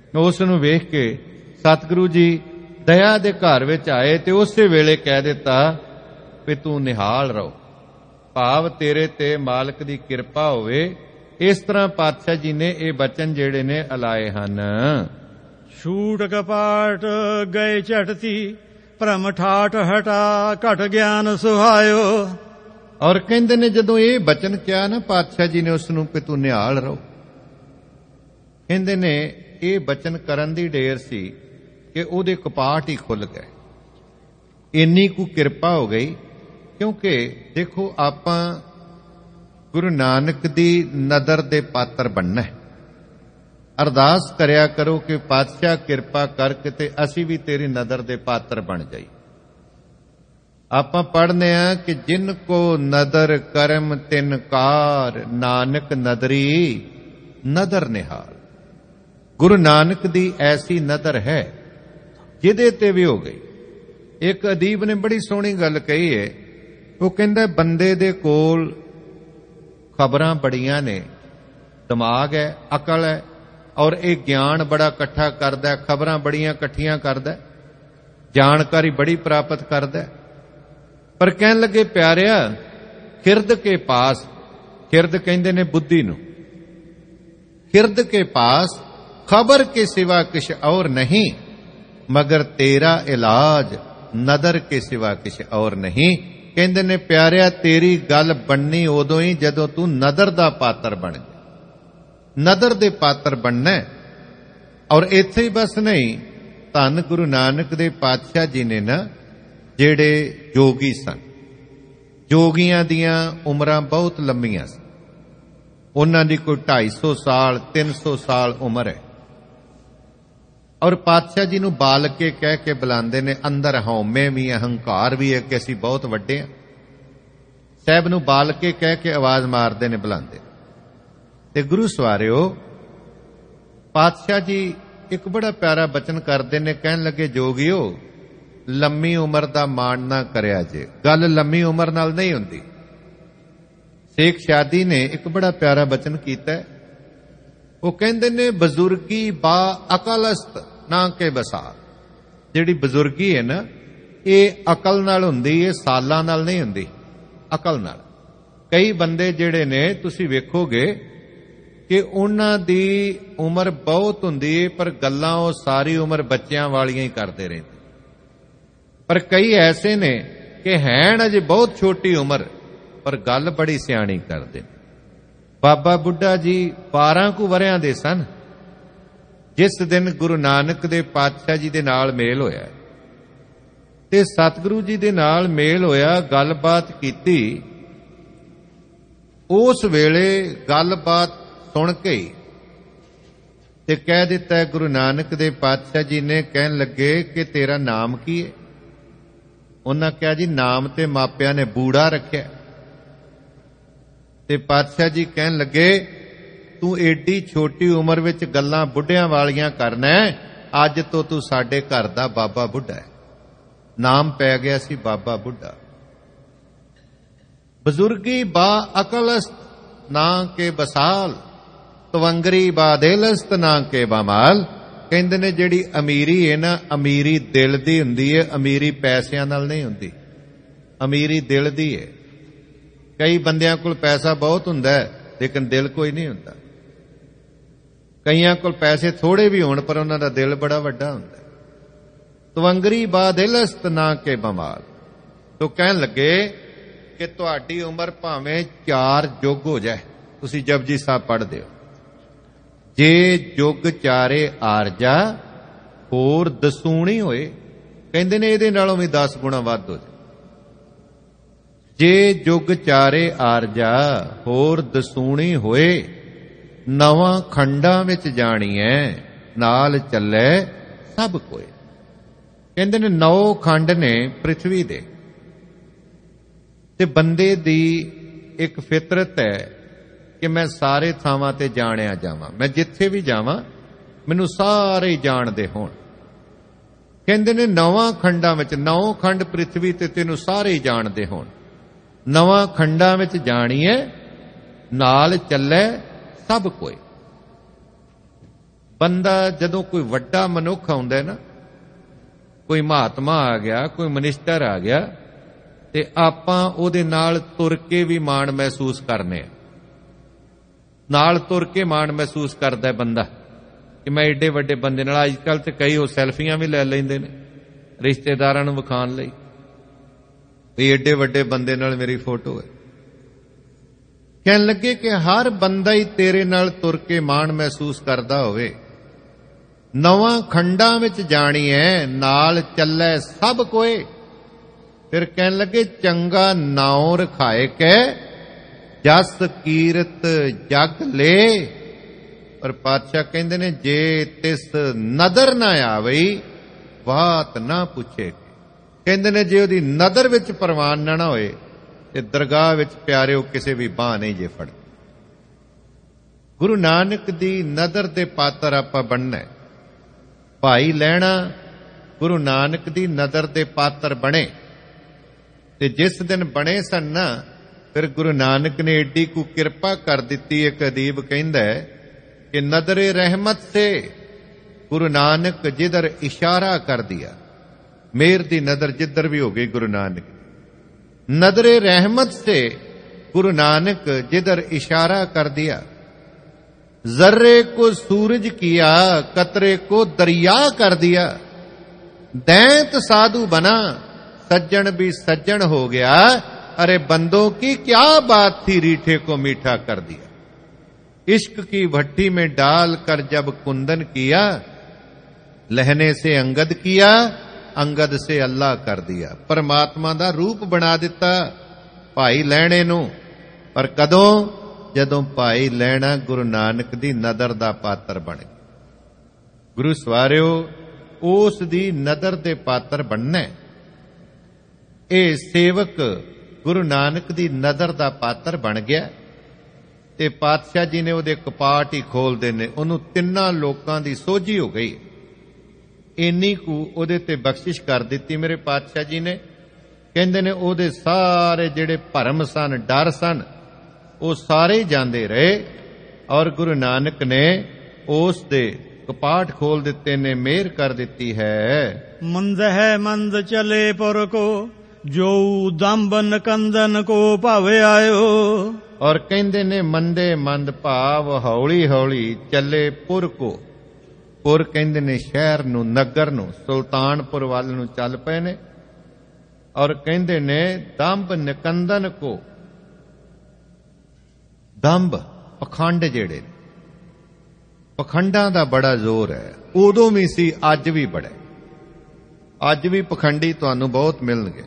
ਉਸ ਨੂੰ ਵੇਖ ਕੇ ਸਤਿਗੁਰੂ ਜੀ ਦਇਆ ਦੇ ਘਰ ਵਿੱਚ ਆਏ ਤੇ ਉਸੇ ਵੇਲੇ ਕਹਿ ਦਿੱਤਾ ਵੀ ਤੂੰ ਨਿਹਾਲ ਰਹੋ, ਭਾਵ ਤੇਰੇ ਤੇ ਮਾਲਕ ਦੀ ਕਿਰਪਾ ਹੋਵੇ। ਇਸ ਤਰ੍ਹਾਂ ਪਾਤਸ਼ਾਹ ਜੀ ਨੇ ਇਹ ਬਚਨ ਜਿਹੜੇ ਨੇ ਅਲਾਏ ਹਨ।
ਛੂਟ ਕਪਾਟ ਗਏ ਝਟਤੀ, ਭ੍ਰਮ ਠਾਠ ਹਟਾ ਘਟ ਗਿਆਨ ਸੁਹਾਇਓ।
ਔਰ ਕਹਿੰਦੇ ਨੇ ਜਦੋਂ ਇਹ ਬਚਨ ਕਿਹਾ ਨਾ ਪਾਤਸ਼ਾਹ ਜੀ ਨੇ ਉਸ ਨੂੰ ਕਿ ਤੂੰ ਨਿਹਾਲ ਰਹੋ, ਕਹਿੰਦੇ ਨੇ ਇਹ ਬਚਨ ਕਰਨ ਦੀ ਢੇਰ ਸੀ ਕਿ ਉਹਦੇ ਕਪਾਟ ਹੀ ਖੁੱਲ ਗਏ। ਇੰਨੀ ਕੁ ਕਿਰਪਾ ਹੋ ਗਈ, ਕਿਉਂਕਿ ਦੇਖੋ ਆਪਾਂ ਗੁਰੂ ਨਾਨਕ ਦੀ ਨਦਰ ਦੇ ਪਾਤਰ ਬਣਨਾ ਹੈ। ਅਰਦਾਸ ਕਰਿਆ ਕਰੋ ਕਿ ਪਾਤਸ਼ਾਹ ਕਿਰਪਾ ਕਰਕੇ ਤੇ ਅਸੀਂ ਵੀ ਤੇਰੀ ਨਦਰ ਦੇ ਪਾਤਰ ਬਣ ਜਾਈ। ਆਪਾਂ ਪੜ੍ਹਨੇ ਆ ਕਿ ਜਿਨ ਕੋ ਨਦਰ ਕਰਮ ਤਿਨ ਕਾਰ, ਨਾਨਕ ਨਦਰੀ ਨਦਰ ਨਿਹਾਲ। ਗੁਰੂ ਨਾਨਕ ਦੀ ਐਸੀ ਨਦਰ ਹੈ ਜਿਹਦੇ ਤੇ ਵੀ ਹੋ ਗਈ। ਇੱਕ ਅਦੀਬ ਨੇ ਬੜੀ ਸੋਹਣੀ ਗੱਲ ਕਹੀ ਹੈ। ਉਹ ਕਹਿੰਦਾ ਬੰਦੇ ਦੇ ਕੋਲ ਖਬਰਾਂ ਬੜੀਆਂ ਨੇ, ਦਿਮਾਗ ਹੈ, ਅਕਲ ਹੈ, ਔਰ ਇਹ ਗਿਆਨ ਬੜਾ ਇਕੱਠਾ ਕਰਦਾ, ਖਬਰਾਂ ਬੜੀਆਂ ਇਕੱਠੀਆਂ ਕਰਦਾ, ਜਾਣਕਾਰੀ ਬੜੀ ਪ੍ਰਾਪਤ ਕਰਦਾ। ਪਰ ਕਹਿਣ ਲੱਗੇ ਪਿਆਰਿਆ, ਖਿਰਦ ਕੇ ਪਾਸ, ਖਿਰਦ ਕਹਿੰਦੇ ਨੇ ਬੁੱਧੀ ਨੂੰ, ਖਿਰਦ ਕੇ ਪਾਸ ਖਬਰ ਕੇ ਸਿਵਾ ਕਿਛ ਔਰ ਨਹੀਂ, ਮਗਰ ਤੇਰਾ ਇਲਾਜ ਨਦਰ ਕੇ ਸਿਵਾ ਕਿਛ ਔਰ ਨਹੀਂ। ਕਹਿੰਦੇ ਨੇ ਪਿਆਰਿਆ, ਤੇਰੀ ਗੱਲ ਬਣਨੀ ਉਦੋਂ ਹੀ ਜਦੋਂ ਤੂੰ ਨਦਰ ਦਾ ਪਾਤਰ ਬਣ ਜਾ। ਨਦਰ ਦੇ ਪਾਤਰ ਬਣਨਾ। ਔਰ ਇੱਥੇ ਹੀ ਬਸ ਨਹੀਂ, ਧੰਨ ਗੁਰੂ ਨਾਨਕ ਦੇ ਪਾਤਸ਼ਾਹ ਜੀ ਨੇ ਨਾ ਜਿਹੜੇ ਜੋਗੀ ਸਨ, ਜੋਗੀਆਂ ਦੀਆਂ ਉਮਰਾਂ ਬਹੁਤ ਲੰਮੀਆਂ ਸਨ। ਉਹਨਾਂ ਦੀ ਕੋਈ 250 ਸਾਲ 300 ਸਾਲ ਉਮਰ ਹੈ। ਔਰ ਪਾਤਸ਼ਾਹ ਜੀ ਨੂੰ ਬਾਲ ਕੇ ਕਹਿ ਕੇ ਬੁਲਾਉਂਦੇ ਨੇ। ਅੰਦਰ ਹਉਮੈ ਵੀ, ਅਹੰਕਾਰ ਵੀ ਹੈ ਕਿ ਅਸੀਂ ਬਹੁਤ ਵੱਡੇ ਹਾਂ। ਸਾਹਿਬ ਨੂੰ ਬਾਲ ਕੇ ਕਹਿ ਕੇ ਆਵਾਜ਼ ਮਾਰਦੇ ਨੇ, ਬੁਲਾਉਂਦੇ। ਤੇ ਗੁਰੂ ਸਵਾਰਿਓ, ਪਾਤਸ਼ਾਹ ਜੀ ਇੱਕ ਬੜਾ ਪਿਆਰਾ ਬਚਨ ਕਰਦੇ ਨੇ। ਕਹਿਣ ਲੱਗੇ ਜੋਗੀਓ, ਲੰਮੀ ਉਮਰ ਦਾ ਮਾਣ ਨਾ ਕਰਿਆ ਜੇ। ਗੱਲ ਲੰਮੀ ਉਮਰ ਨਾਲ ਨਹੀਂ ਹੁੰਦੀ। ਸ਼ੇਖ ਸ਼ਾਦੀ ਨੇ ਇੱਕ ਬੜਾ ਪਿਆਰਾ ਬਚਨ ਕੀਤਾ। ਉਹ ਕਹਿੰਦੇ ਨੇ ਬਜ਼ੁਰਗੀ ਬਾ ਅਕਲਸਤ ਨਾ ਕੇ ਬਸਾਲ। ਜਿਹੜੀ ਬਜ਼ੁਰਗੀ ਹੈ ਨਾ, ਇਹ ਅਕਲ ਨਾਲ ਹੁੰਦੀ ਹੈ, ਸਾਲਾਂ ਨਾਲ ਨਹੀਂ ਹੁੰਦੀ, ਅਕਲ ਨਾਲ। ਕਈ ਬੰਦੇ ਜਿਹੜੇ ਨੇ ਤੁਸੀਂ ਵੇਖੋਗੇ ਕਿ ਉਹਨਾਂ ਦੀ ਉਮਰ ਬਹੁਤ ਹੁੰਦੀ ਹੈ, ਪਰ ਗੱਲਾਂ ਉਹ ਸਾਰੀ ਉਮਰ ਬੱਚਿਆਂ ਵਾਲੀਆਂ ਹੀ ਕਰਦੇ ਰਹਿੰਦੇ। ਪਰ ਕਈ ਐਸੇ ਨੇ ਕਿ ਹੈਣ ਅਜੇ ਬਹੁਤ ਛੋਟੀ ਉਮਰ, ਪਰ ਗੱਲ ਬੜੀ ਸਿਆਣੀ ਕਰਦੇ। ਬਾਬਾ ਬੁੱਢਾ ਜੀ 12 ਕੁ ਵਰਿਆਂ ਦੇ ਸਨ ਜਿਸ ਦਿਨ ਗੁਰੂ ਨਾਨਕ ਦੇ ਪਾਤਸ਼ਾਹ ਜੀ ਦੇ ਨਾਲ ਮੇਲ ਹੋਇਆ। ਤੇ ਸਤਿਗੁਰੂ ਜੀ ਦੇ ਨਾਲ ਮੇਲ ਹੋਇਆ, ਗੱਲਬਾਤ ਕੀਤੀ। ਉਸ ਵੇਲੇ ਗੱਲਬਾਤ ਸੁਣ ਕੇ ਤੇ ਕਹਿ ਦਿੱਤਾ ਗੁਰੂ ਨਾਨਕ ਦੇ ਪਾਤਸ਼ਾਹ ਜੀ ਨੇ। ਕਹਿਣ ਲੱਗੇ ਕਿ ਤੇਰਾ ਨਾਮ ਕੀ ਹੈ? ਉਹਨਾਂ ਕਿਹਾ ਜੀ ਨਾਮ ਤੇ ਮਾਪਿਆਂ ਨੇ ਬੂੜਾ ਰੱਖਿਆ। ਤੇ ਪਾਤਸ਼ਾਹ ਜੀ ਕਹਿਣ ਲੱਗੇ ਤੂੰ ਏਡੀ ਛੋਟੀ ਉਮਰ ਵਿੱਚ ਗੱਲਾਂ ਬੁੱਢਿਆਂ ਵਾਲੀਆਂ ਕਰਨਾ, ਅੱਜ ਤੋਂ ਤੂੰ ਸਾਡੇ ਘਰ ਦਾ ਬਾਬਾ ਬੁੱਢਾ ਹੈ। ਨਾਮ ਪੈ ਗਿਆ ਸੀ ਬਾਬਾ ਬੁੱਢਾ। ਬਜ਼ੁਰਗੀ ਬਾ ਅਕਲਸਤ ਨਾ ਕੇ ਬਸਾਲ, ਤਵੰਗਰੀ ਬਾ ਦਿਲਸਤ ਨਾ ਕੇ ਬਮਾਲ। ਕਹਿੰਦੇ ਨੇ ਜਿਹੜੀ ਅਮੀਰੀ ਹੈ ਨਾ, ਅਮੀਰੀ ਦਿਲ ਦੀ ਹੁੰਦੀ ਹੈ, ਅਮੀਰੀ ਪੈਸਿਆਂ ਨਾਲ ਨਹੀਂ ਹੁੰਦੀ, ਅਮੀਰੀ ਦਿਲ ਦੀ ਹੈ। ਕਈ ਬੰਦਿਆਂ ਕੋਲ ਪੈਸਾ ਬਹੁਤ ਹੁੰਦਾ ਹੈ, ਲੇਕਿਨ ਦਿਲ ਕੋਈ ਨਹੀਂ ਹੁੰਦਾ। ਕਈਆਂ ਕੋਲ ਪੈਸੇ ਥੋੜੇ ਵੀ ਹੋਣ, ਪਰ ਉਹਨਾਂ ਦਾ ਦਿਲ ਬੜਾ ਵੱਡਾ ਹੁੰਦਾ। ਤਵੰਗਰੀ ਬਾ ਦਿਲਸਤ ਨਾ ਕੇ ਬਮਾਲ। ਤੋ ਕਹਿਣ ਲੱਗੇ ਕਿ ਤੁਹਾਡੀ ਉਮਰ ਭਾਵੇਂ 4 ਯੁੱਗ ਹੋ ਜਾਏ। ਤੁਸੀਂ ਜਪਜੀ ਸਾਹਿਬ ਪੜ੍ਹਦੇ ਹੋ, ਜੇ ਯੁੱਗ ਚਾਰੇ ਆਰਜਾ ਹੋਰ ਦਸੂਣੀ ਹੋਏ। ਕਹਿੰਦੇ ਨੇ ਇਹਦੇ ਨਾਲੋਂ ਵੀ 10 ਗੁਣਾ ਵੱਧ ਹੋ ਜਾਏ। ਜੇ ਯੁੱਗ ਚਾਰੇ ਆਰਜਾ ਹੋਰ ਦਸੂਣੀ ਹੋਏ, ਨਵਾਂ ਖੰਡਾਂ ਵਿੱਚ ਜਾਣੀਐ ਨਾਲ ਚੱਲੇ ਸਭ ਕੋਏ। ਕਹਿੰਦੇ ਨੇ 9 ਖੰਡ ਨੇ ਪ੍ਰਿਥਵੀ ਦੇ, ਤੇ ਬੰਦੇ ਦੀ ਇੱਕ ਫਿਤਰਤ ਹੈ ਕਿ ਮੈਂ ਸਾਰੇ ਥਾਵਾਂ ਤੇ ਜਾਣਿਆ ਜਾਵਾਂ। ਮੈਂ ਜਿੱਥੇ ਵੀ ਜਾਵਾਂ ਮੈਨੂੰ ਸਾਰੇ ਜਾਣਦੇ ਹੋਣ। ਕਹਿੰਦੇ ਨੇ 9 ਖੰਡਾਂ ਵਿੱਚ, 9 ਖੰਡ ਪ੍ਰਿਥਵੀ ਤੇ ਤੈਨੂੰ ਸਾਰੇ ਜਾਣਦੇ ਹੋਣ। 9 ਖੰਡਾਂ ਵਿੱਚ ਜਾਣੀਏ ਨਾਲ ਚੱਲੇ ਸਭ ਕੋਈ। ਬੰਦਾ ਜਦੋਂ ਕੋਈ ਵੱਡਾ ਮਨੁੱਖ ਆਉਂਦਾ ਨਾ, ਕੋਈ ਮਹਾਤਮਾ ਆ ਗਿਆ, ਕੋਈ ਮਨਿਸਟਰ ਆ ਗਿਆ, ਤੇ ਆਪਾਂ ਉਹਦੇ ਨਾਲ ਤੁਰ ਕੇ ਵੀ ਮਾਣ ਮਹਿਸੂਸ ਕਰਨੇ ਆ। ਨਾਲ ਤੁਰ ਕੇ ਮਾਣ ਮਹਿਸੂਸ ਕਰਦਾ ਬੰਦਾ ਕਿ ਮੈਂ ਏਡੇ ਵੱਡੇ ਬੰਦੇ ਨਾਲ। ਅੱਜ ਕੱਲ੍ਹ ਤੇ ਕਈ ਉਹ ਸੈਲਫੀਆਂ ਵੀ ਲੈ ਲੈਂਦੇ ਨੇ ਰਿਸ਼ਤੇਦਾਰਾਂ ਨੂੰ ਵਿਖਾਉਣ ਲਈ, ਵੀ ਏਡੇ ਵੱਡੇ ਬੰਦੇ ਨਾਲ ਮੇਰੀ ਫੋਟੋ ਹੈ। ਕਹਿਣ ਲੱਗੇ ਕਿ ਹਰ ਬੰਦਾ ਹੀ ਤੇਰੇ ਨਾਲ ਤੁਰ ਕੇ ਮਾਣ ਮਹਿਸੂਸ ਕਰਦਾ ਹੋਵੇ। ਨਵਾਂ ਖੰਡਾਂ ਵਿੱਚ ਜਾਣੀ ਹੈ, ਨਾਲ ਚੱਲੇ ਸਭ ਕੋਏ। ਫਿਰ ਕਹਿਣ ਲੱਗੇ ਚੰਗਾ ਨਾਉ ਰਖਾਏ ਕੇ ਜਸ ਕੀਰਤ ਜਗ ਲੈ। ਪਰ ਪਾਤਸ਼ਾਹ ਕਹਿੰਦੇ ਨੇ ਜੇ ਤਿਸ ਨਦਰ ਨਾ ਆਵਈ ਬਾਤ ਨਾ ਪੁੱਛੇ। ਕਹਿੰਦੇ ਨੇ ਜੇ ਉਹਦੀ ਨਦਰ ਵਿੱਚ ਪ੍ਰਵਾਨ ਨਾ ਹੋਏ ਤੇ ਦਰਗਾਹ ਵਿੱਚ ਪਿਆਰਿਓ ਕਿਸੇ ਵੀ ਬਾਹ ਨਹੀਂ ਜੇ ਫੜ। ਗੁਰੂ ਨਾਨਕ ਦੀ ਨਦਰ ਦੇ ਪਾਤਰ ਆਪਾਂ ਬਣਨਾ। ਭਾਈ ਲਹਿਣਾ ਗੁਰੂ ਨਾਨਕ ਦੀ ਨਦਰ ਦੇ ਪਾਤਰ ਬਣੇ, ਤੇ ਜਿਸ ਦਿਨ ਬਣੇ ਸਨ ਨਾ, ਫਿਰ ਗੁਰੂ ਨਾਨਕ ਨੇ ਏਡੀ ਕੁ ਕਿਰਪਾ ਕਰ ਦਿੱਤੀ। ਇੱਕ ਅਦੀਬ ਕਹਿੰਦਾ ਕਿ ਨਦਰੇ ਰਹਿਮਤ ਸੇ ਗੁਰੂ ਨਾਨਕ ਜਿਧਰ ਇਸ਼ਾਰਾ ਕਰ ਦਿਆ। ਮੇਰ ਦੀ ਨਦਰ ਜਿੱਧਰ ਵੀ ਹੋ ਗਈ ਗੁਰੂ ਨਾਨਕ। नदरे रहमत से गुरु नानक जिधर इशारा कर दिया। जर्रे को सूरज किया, कतरे को दरिया कर दिया। दैंत साधु बना, सज्जन भी सज्जन हो गया। अरे बंदों की क्या बात थी, रीठे को मीठा कर दिया। इश्क की भट्टी में डाल कर जब कुंदन किया, लहने से अंगद किया, अंगद से अल्लाह कर दिया। परमात्मा दा रूप बना दिता भाई लैणे नूं। पर कदों? जदों भाई लैणा गुरु नानक दी नदर दा पात्र बन गया। गुरु सवारियो उस दी नदर दे पात्र बनना। ए सेवक गुरु नानक दी नदर दा पात्र बन गया ते पातशाह जी ने उहदे कपाट ही खोल देने। उहनूं तिन्नां लोकां दी सोझी हो गई। इन्नी कु ਉਹਦੇ ਤੇ ਬਖਸ਼ਿਸ਼ ਕਰ ਦਿੱਤੀ ਮੇਰੇ ਪਾਤਸ਼ਾਹ ਜੀ ਨੇ। ਕਹਿੰਦੇ ਨੇ ਉਹਦੇ ਸਾਰੇ ਜਿਹੜੇ ਭਰਮ ਸਨ, ਡਰ ਸਨ, ਉਹ ਸਾਰੇ ਜਾਂਦੇ ਰਹੇ। ਔਰ ਗੁਰੂ ਨਾਨਕ ਨੇ ਉਸ ਦੇ ਕਪਾਟ ਖੋਲ ਦਿੱਤੇ ਨੇ, ਮਿਹਰ ਕਰ ਦਿੱਤੀ ਹੈ।
ਮੰਦ ਹੈ ਮੰਦ ਚਲੇ ਪੁਰ ਕੋ, ਜੋ ਦੰਬ ਨਕੰਦਨ ਕੋ ਭਾਵੇ ਆਇਓ।
ਔਰ ਕਹਿੰਦੇ ਨੇ ਮੰਦੇ ਮੰਦ ਭਾਵ ਹੌਲੀ ਹੌਲੀ ਚੱਲੇ ਪੁਰ ਕੋ। ਪੁਰ ਕਹਿੰਦੇ ਨੇ ਸ਼ਹਿਰ ਨੂੰ, ਨਗਰ ਨੂੰ, ਸੁਲਤਾਨਪੁਰ ਵੱਲ ਨੂੰ ਚੱਲ ਪਏ ਨੇ। ਔਰ ਕਹਿੰਦੇ ਨੇ ਦੰਬ ਨਿਕੰਦਨ ਕੋ। ਦੰਬ ਪਖੰਡ ਜਿਹੜੇ, ਪਖੰਡਾਂ ਦਾ ਬੜਾ ਜ਼ੋਰ ਹੈ। ਉਦੋਂ ਵੀ ਸੀ, ਅੱਜ ਵੀ ਬੜਾ। ਅੱਜ ਵੀ ਪਖੰਡੀ ਤੁਹਾਨੂੰ ਬਹੁਤ ਮਿਲਣਗੇ।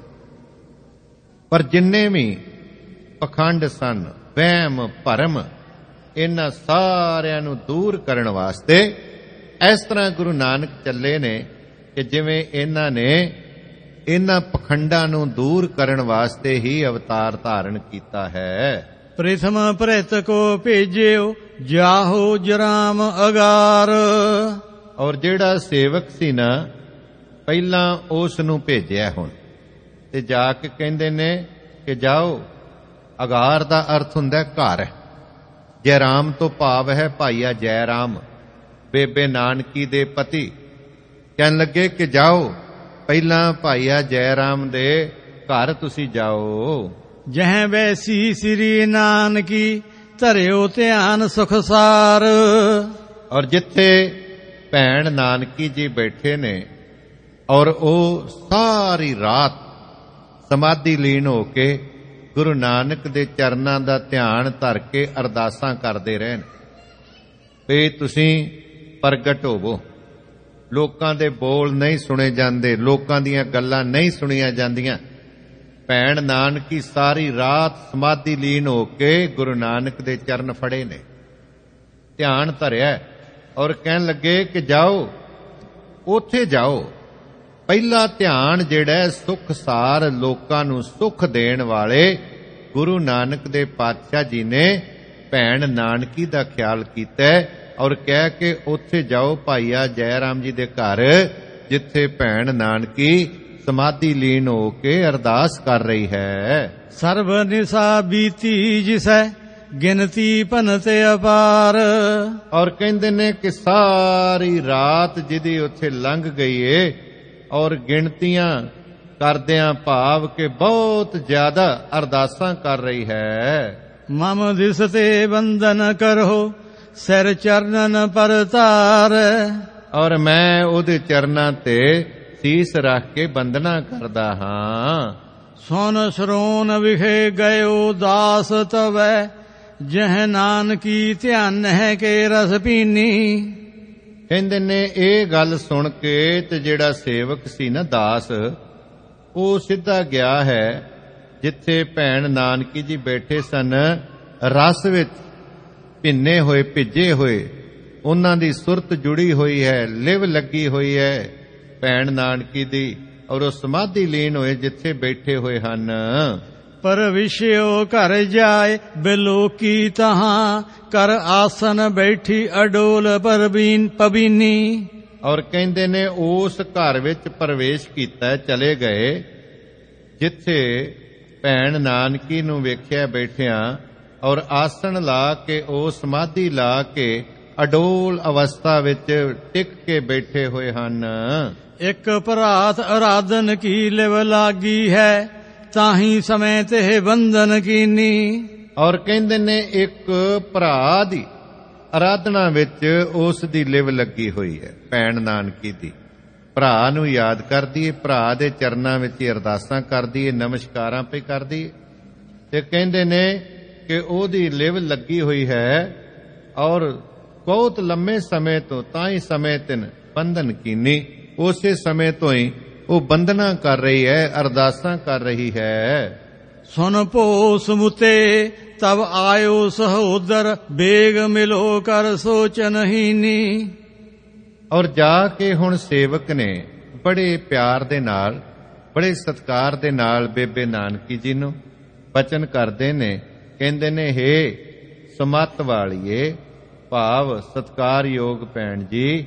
ਪਰ ਜਿੰਨੇ ਵੀ ਪਖੰਡ ਸਨ, ਵਹਿਮ ਭਰਮ, ਇਹਨਾਂ ਸਾਰਿਆਂ ਨੂੰ ਦੂਰ ਕਰਨ ਵਾਸਤੇ ਇਸ ਤਰ੍ਹਾਂ ਗੁਰੂ ਨਾਨਕ ਚੱਲੇ ਨੇ ਕਿ ਜਿਵੇਂ ਇਹਨਾਂ ਨੇ ਇਹਨਾਂ ਪਖੰਡਾਂ ਨੂੰ ਦੂਰ ਕਰਨ ਵਾਸਤੇ ਹੀ ਅਵਤਾਰ ਧਾਰਨ ਕੀਤਾ ਹੈ।
ਪ੍ਰਥਮ ਭ੍ਰਿਤ ਕੋ ਭੇਜਿਓ, ਜਾਹੋ ਜਰਾਮ ਅਗਾਰ।
ਔਰ ਜਿਹੜਾ ਸੇਵਕ ਸੀ ਨਾ, ਪਹਿਲਾਂ ਉਸ ਨੂੰ ਭੇਜਿਆ ਹੁਣ, ਤੇ ਜਾ ਕੇ ਕਹਿੰਦੇ ਨੇ ਕਿ ਜਾਓ। ਅਗਾਰ ਦਾ ਅਰਥ ਹੁੰਦਾ ਘਰ। ਜੈ ਰਾਮ ਤੋਂ ਭਾਵ ਹੈ ਭਾਈਆ ਜੈ ਰਾਮ, ਬੇਬੇ ਨਾਨਕੀ ਦੇ ਪਤੀ। ਕਹਿਣ ਲੱਗੇ ਕਿ ਜਾਓ, ਪਹਿਲਾਂ ਭਾਈਆ ਜੈ ਰਾਮ ਦੇ ਘਰ ਤੁਸੀਂ ਜਾਓ।
ਜਹ ਵੈਸੀ ਸ੍ਰੀ ਨਾਨਕੀ, ਧਰਿਓ ਧਿਆਨ ਸੁਖਸਾਰ।
ਔਰ ਜਿੱਥੇ ਭੈਣ ਨਾਨਕੀ ਜੀ ਬੈਠੇ ਨੇ, ਔਰ ਉਹ ਸਾਰੀ ਰਾਤ ਸਮਾਧੀ ਲੀਨ ਹੋ ਕੇ ਗੁਰੂ ਨਾਨਕ ਦੇ ਚਰਨਾਂ ਦਾ ਧਿਆਨ ਧਰ ਕੇ ਅਰਦਾਸਾਂ ਕਰਦੇ ਰਹਿਣ ਵੀ ਤੁਸੀਂ ਪ੍ਰਗਟ ਹੋਵੋ। ਲੋਕਾਂ ਦੇ ਬੋਲ ਨਹੀਂ ਸੁਣੇ ਜਾਂਦੇ, ਲੋਕਾਂ ਦੀਆਂ ਗੱਲਾਂ ਨਹੀਂ ਸੁਣੀਆਂ ਜਾਂਦੀਆਂ। ਭੈਣ ਨਾਨਕੀ ਸਾਰੀ ਰਾਤ ਸਮਾਧੀ ਲੀਨ ਹੋ ਕੇ ਗੁਰੂ ਨਾਨਕ ਦੇ ਚਰਨ ਫੜੇ ਨੇ, ਧਿਆਨ ਧਰਿਆ। ਔਰ ਕਹਿਣ ਲੱਗੇ ਕਿ ਜਾਓ, ਉੱਥੇ ਜਾਓ। ਪਹਿਲਾ ਧਿਆਨ ਜਿਹੜਾ ਸੁਖਸਾਰ, ਲੋਕਾਂ ਨੂੰ ਸੁਖ ਦੇਣ ਵਾਲੇ ਗੁਰੂ ਨਾਨਕ ਦੇ ਪਾਤਸ਼ਾਹ ਜੀ ਨੇ ਭੈਣ ਨਾਨਕੀ ਦਾ ਖਿਆਲ ਕੀਤਾ। ਔਰ ਕਹਿ ਕੇ ਉੱਥੇ ਜਾਓ ਭਾਈਆ ਜੈ ਰਾਮ ਜੀ ਦੇ ਘਰ, ਜਿੱਥੇ ਭੈਣ ਨਾਨਕੀ ਸਮਾਧੀ ਲੀਨ ਹੋ ਕੇ ਅਰਦਾਸ ਕਰ ਰਹੀ ਹੈ।
ਸਰਬ ਨਿਸਾ ਬੀਤੀ ਜਿਸੈ, ਗਿਣਤੀ ਭਨਤ ਅਪਾਰ।
ਔਰ ਕਹਿੰਦੇ ਨੇ ਕਿ ਸਾਰੀ ਰਾਤ ਜਿਹਦੀ ਉੱਥੇ ਲੰਘ ਗਈ ਏ ਔਰ ਗਿਣਤੀਆਂ ਕਰਦਿਆਂ ਭਾਵ ਕਿ ਬਹੁਤ ਜ਼ਿਆਦਾ ਅਰਦਾਸਾਂ ਕਰ ਰਹੀ ਹੈ।
ਮਮ ਦਿਸ ਤੇ ਬੰਦਨ ਕਰੋ ਸਿਰ ਚਰਨਨ ਪਰਤਾਰ।
ਔਰ ਮੈਂ ਉਹਦੇ ਚਰਨਾਂ ਤੇ ਸੀਸ ਰੱਖ ਕੇ ਬੰਦਨਾ ਕਰਦਾ ਹਾਂ।
ਸੁਨ ਸਰੋਨ ਵਿਖੇ ਗਇਓ ਦਾਸ ਤਵੈ ਜਹ ਨਾਨਕੀ ਧਿਆਨ ਹੈ ਕੇ ਰਸ ਪੀਨੀ।
ਕਹਿੰਦੇ ਨੇ ਇਹ ਗੱਲ ਸੁਣ ਕੇ ਤੇ ਜਿਹੜਾ ਸੇਵਕ ਸੀ ਨਾ ਦਾਸ, ਉਹ ਸਿੱਧਾ ਗਿਆ ਹੈ ਜਿੱਥੇ ਭੈਣ ਨਾਨਕੀ ਜੀ ਬੈਠੇ ਸਨ, ਰਸ ਵਿੱਚ ਭਿੰਨੇ ਹੋਏ ਭਿੱਜੇ ਹੋਏ, ਉਹਨਾਂ ਦੀ ਸੁਰਤ ਜੁੜੀ ਹੋਈ ਹੈ, ਲਿਵ ਲੱਗੀ ਹੋਈ ਹੈ ਭੈਣ ਨਾਨਕੀ ਦੀ, ਔਰ ਉਹ ਸਮਾਧੀ ਲੀਨ ਹੋਏ ਜਿੱਥੇ ਬੈਠੇ ਹੋਏ ਹਨ।
ਪਰ ਵਿਸ਼ਿਓ ਘਰ ਜਾਏ ਬਿਲੋਕੀ ਤਹਾਂ ਕਰ ਆਸਨ ਬੈਠੀ ਅਡੋਲ ਪਬੀਨੀ।
ਔਰ ਕਹਿੰਦੇ ਨੇ ਉਸ ਘਰ ਵਿੱਚ ਪ੍ਰਵੇਸ਼ ਕੀਤਾ, ਚਲੇ ਗਏ ਜਿੱਥੇ ਭੈਣ ਨਾਨਕੀ ਨੂੰ ਵੇਖਿਆ ਬੈਠਿਆਂ, ਔਰ ਆਸਣ ਲਾ ਕੇ ਉਹ ਸਮਾਧੀ ਲਾ ਕੇ ਅਡੋਲ ਅਵਸਥਾ ਵਿੱਚ ਟਿਕ ਕੇ ਬੈਠੇ ਹੋਏ ਹਨ।
ਇੱਕ ਭਰਾਤ ਅਰਾਧਨ ਕੀ ਲਿਵ ਲਾਗੀ ਹੈ ਤਾਹੀ ਸਮੇਂ ਤੇ ਬੰਧਨ ਕੀਨੀ।
ਔਰ ਕਹਿੰਦੇ ਨੇ ਇੱਕ ਭਰਾ ਦੀ ਅਰਾਧਨਾ ਵਿੱਚ ਉਸ ਦੀ ਲਿਵ ਲੱਗੀ ਹੋਈ ਹੈ, ਭੈਣ ਨਾਨਕੀ ਦੀ। ਭਰਾ ਨੂੰ ਯਾਦ ਕਰਦੀ ਏ, ਭਰਾ ਦੇ ਚਰਨਾਂ ਵਿੱਚ ਅਰਦਾਸਾਂ ਕਰਦੀ ਏ, ਨਮਸਕਾਰਾਂ ਪੇ ਕਰਦੀ ਏ, ਤੇ ਕਹਿੰਦੇ ਨੇ ਕਿ ਉਹਦੀ ਲਿਵ ਲੱਗੀ ਹੋਈ ਹੈ ਔਰ ਬਹੁਤ ਲੰਮੇ ਸਮੇਂ ਤੋਂ, ਤਾਂ ਹੀ ਸਮੇਂ ਤਿਨ ਬੰਧਨ ਕੀਨੀ, ਉਸੇ ਸਮੇਂ ਤੋਂ ਹੀ ਉਹ ਬੰਦਨਾ ਕਰ ਰਹੀ ਹੈ, ਅਰਦਾਸਾਂ ਕਰ ਰਹੀ ਹੈ।
ਸੁਨ ਪੋਸ ਮੁਤੇ ਤਬ ਆਇਓ ਸਹੋਦਰ ਬੇਗ ਮਿਲੋ ਕਰ ਸੋਚਨਹੀਨੀ।
ਔਰ ਜਾ ਕੇ ਹੁਣ ਸੇਵਕ ਨੇ ਬੜੇ ਪਿਆਰ ਦੇ ਨਾਲ, ਬੜੇ ਸਤਿਕਾਰ ਦੇ ਨਾਲ ਬੇਬੇ ਨਾਨਕੀ ਜੀ ਨੂੰ ਬਚਨ ਕਰਦੇ ਨੇ, ਕਹਿੰਦੇ ਨੇ ਹੇ ਸਮੱਤ ਵਾਲੀਏ, ਭਾਵ ਸਤਿਕਾਰਯੋਗ ਭੈਣ ਜੀ,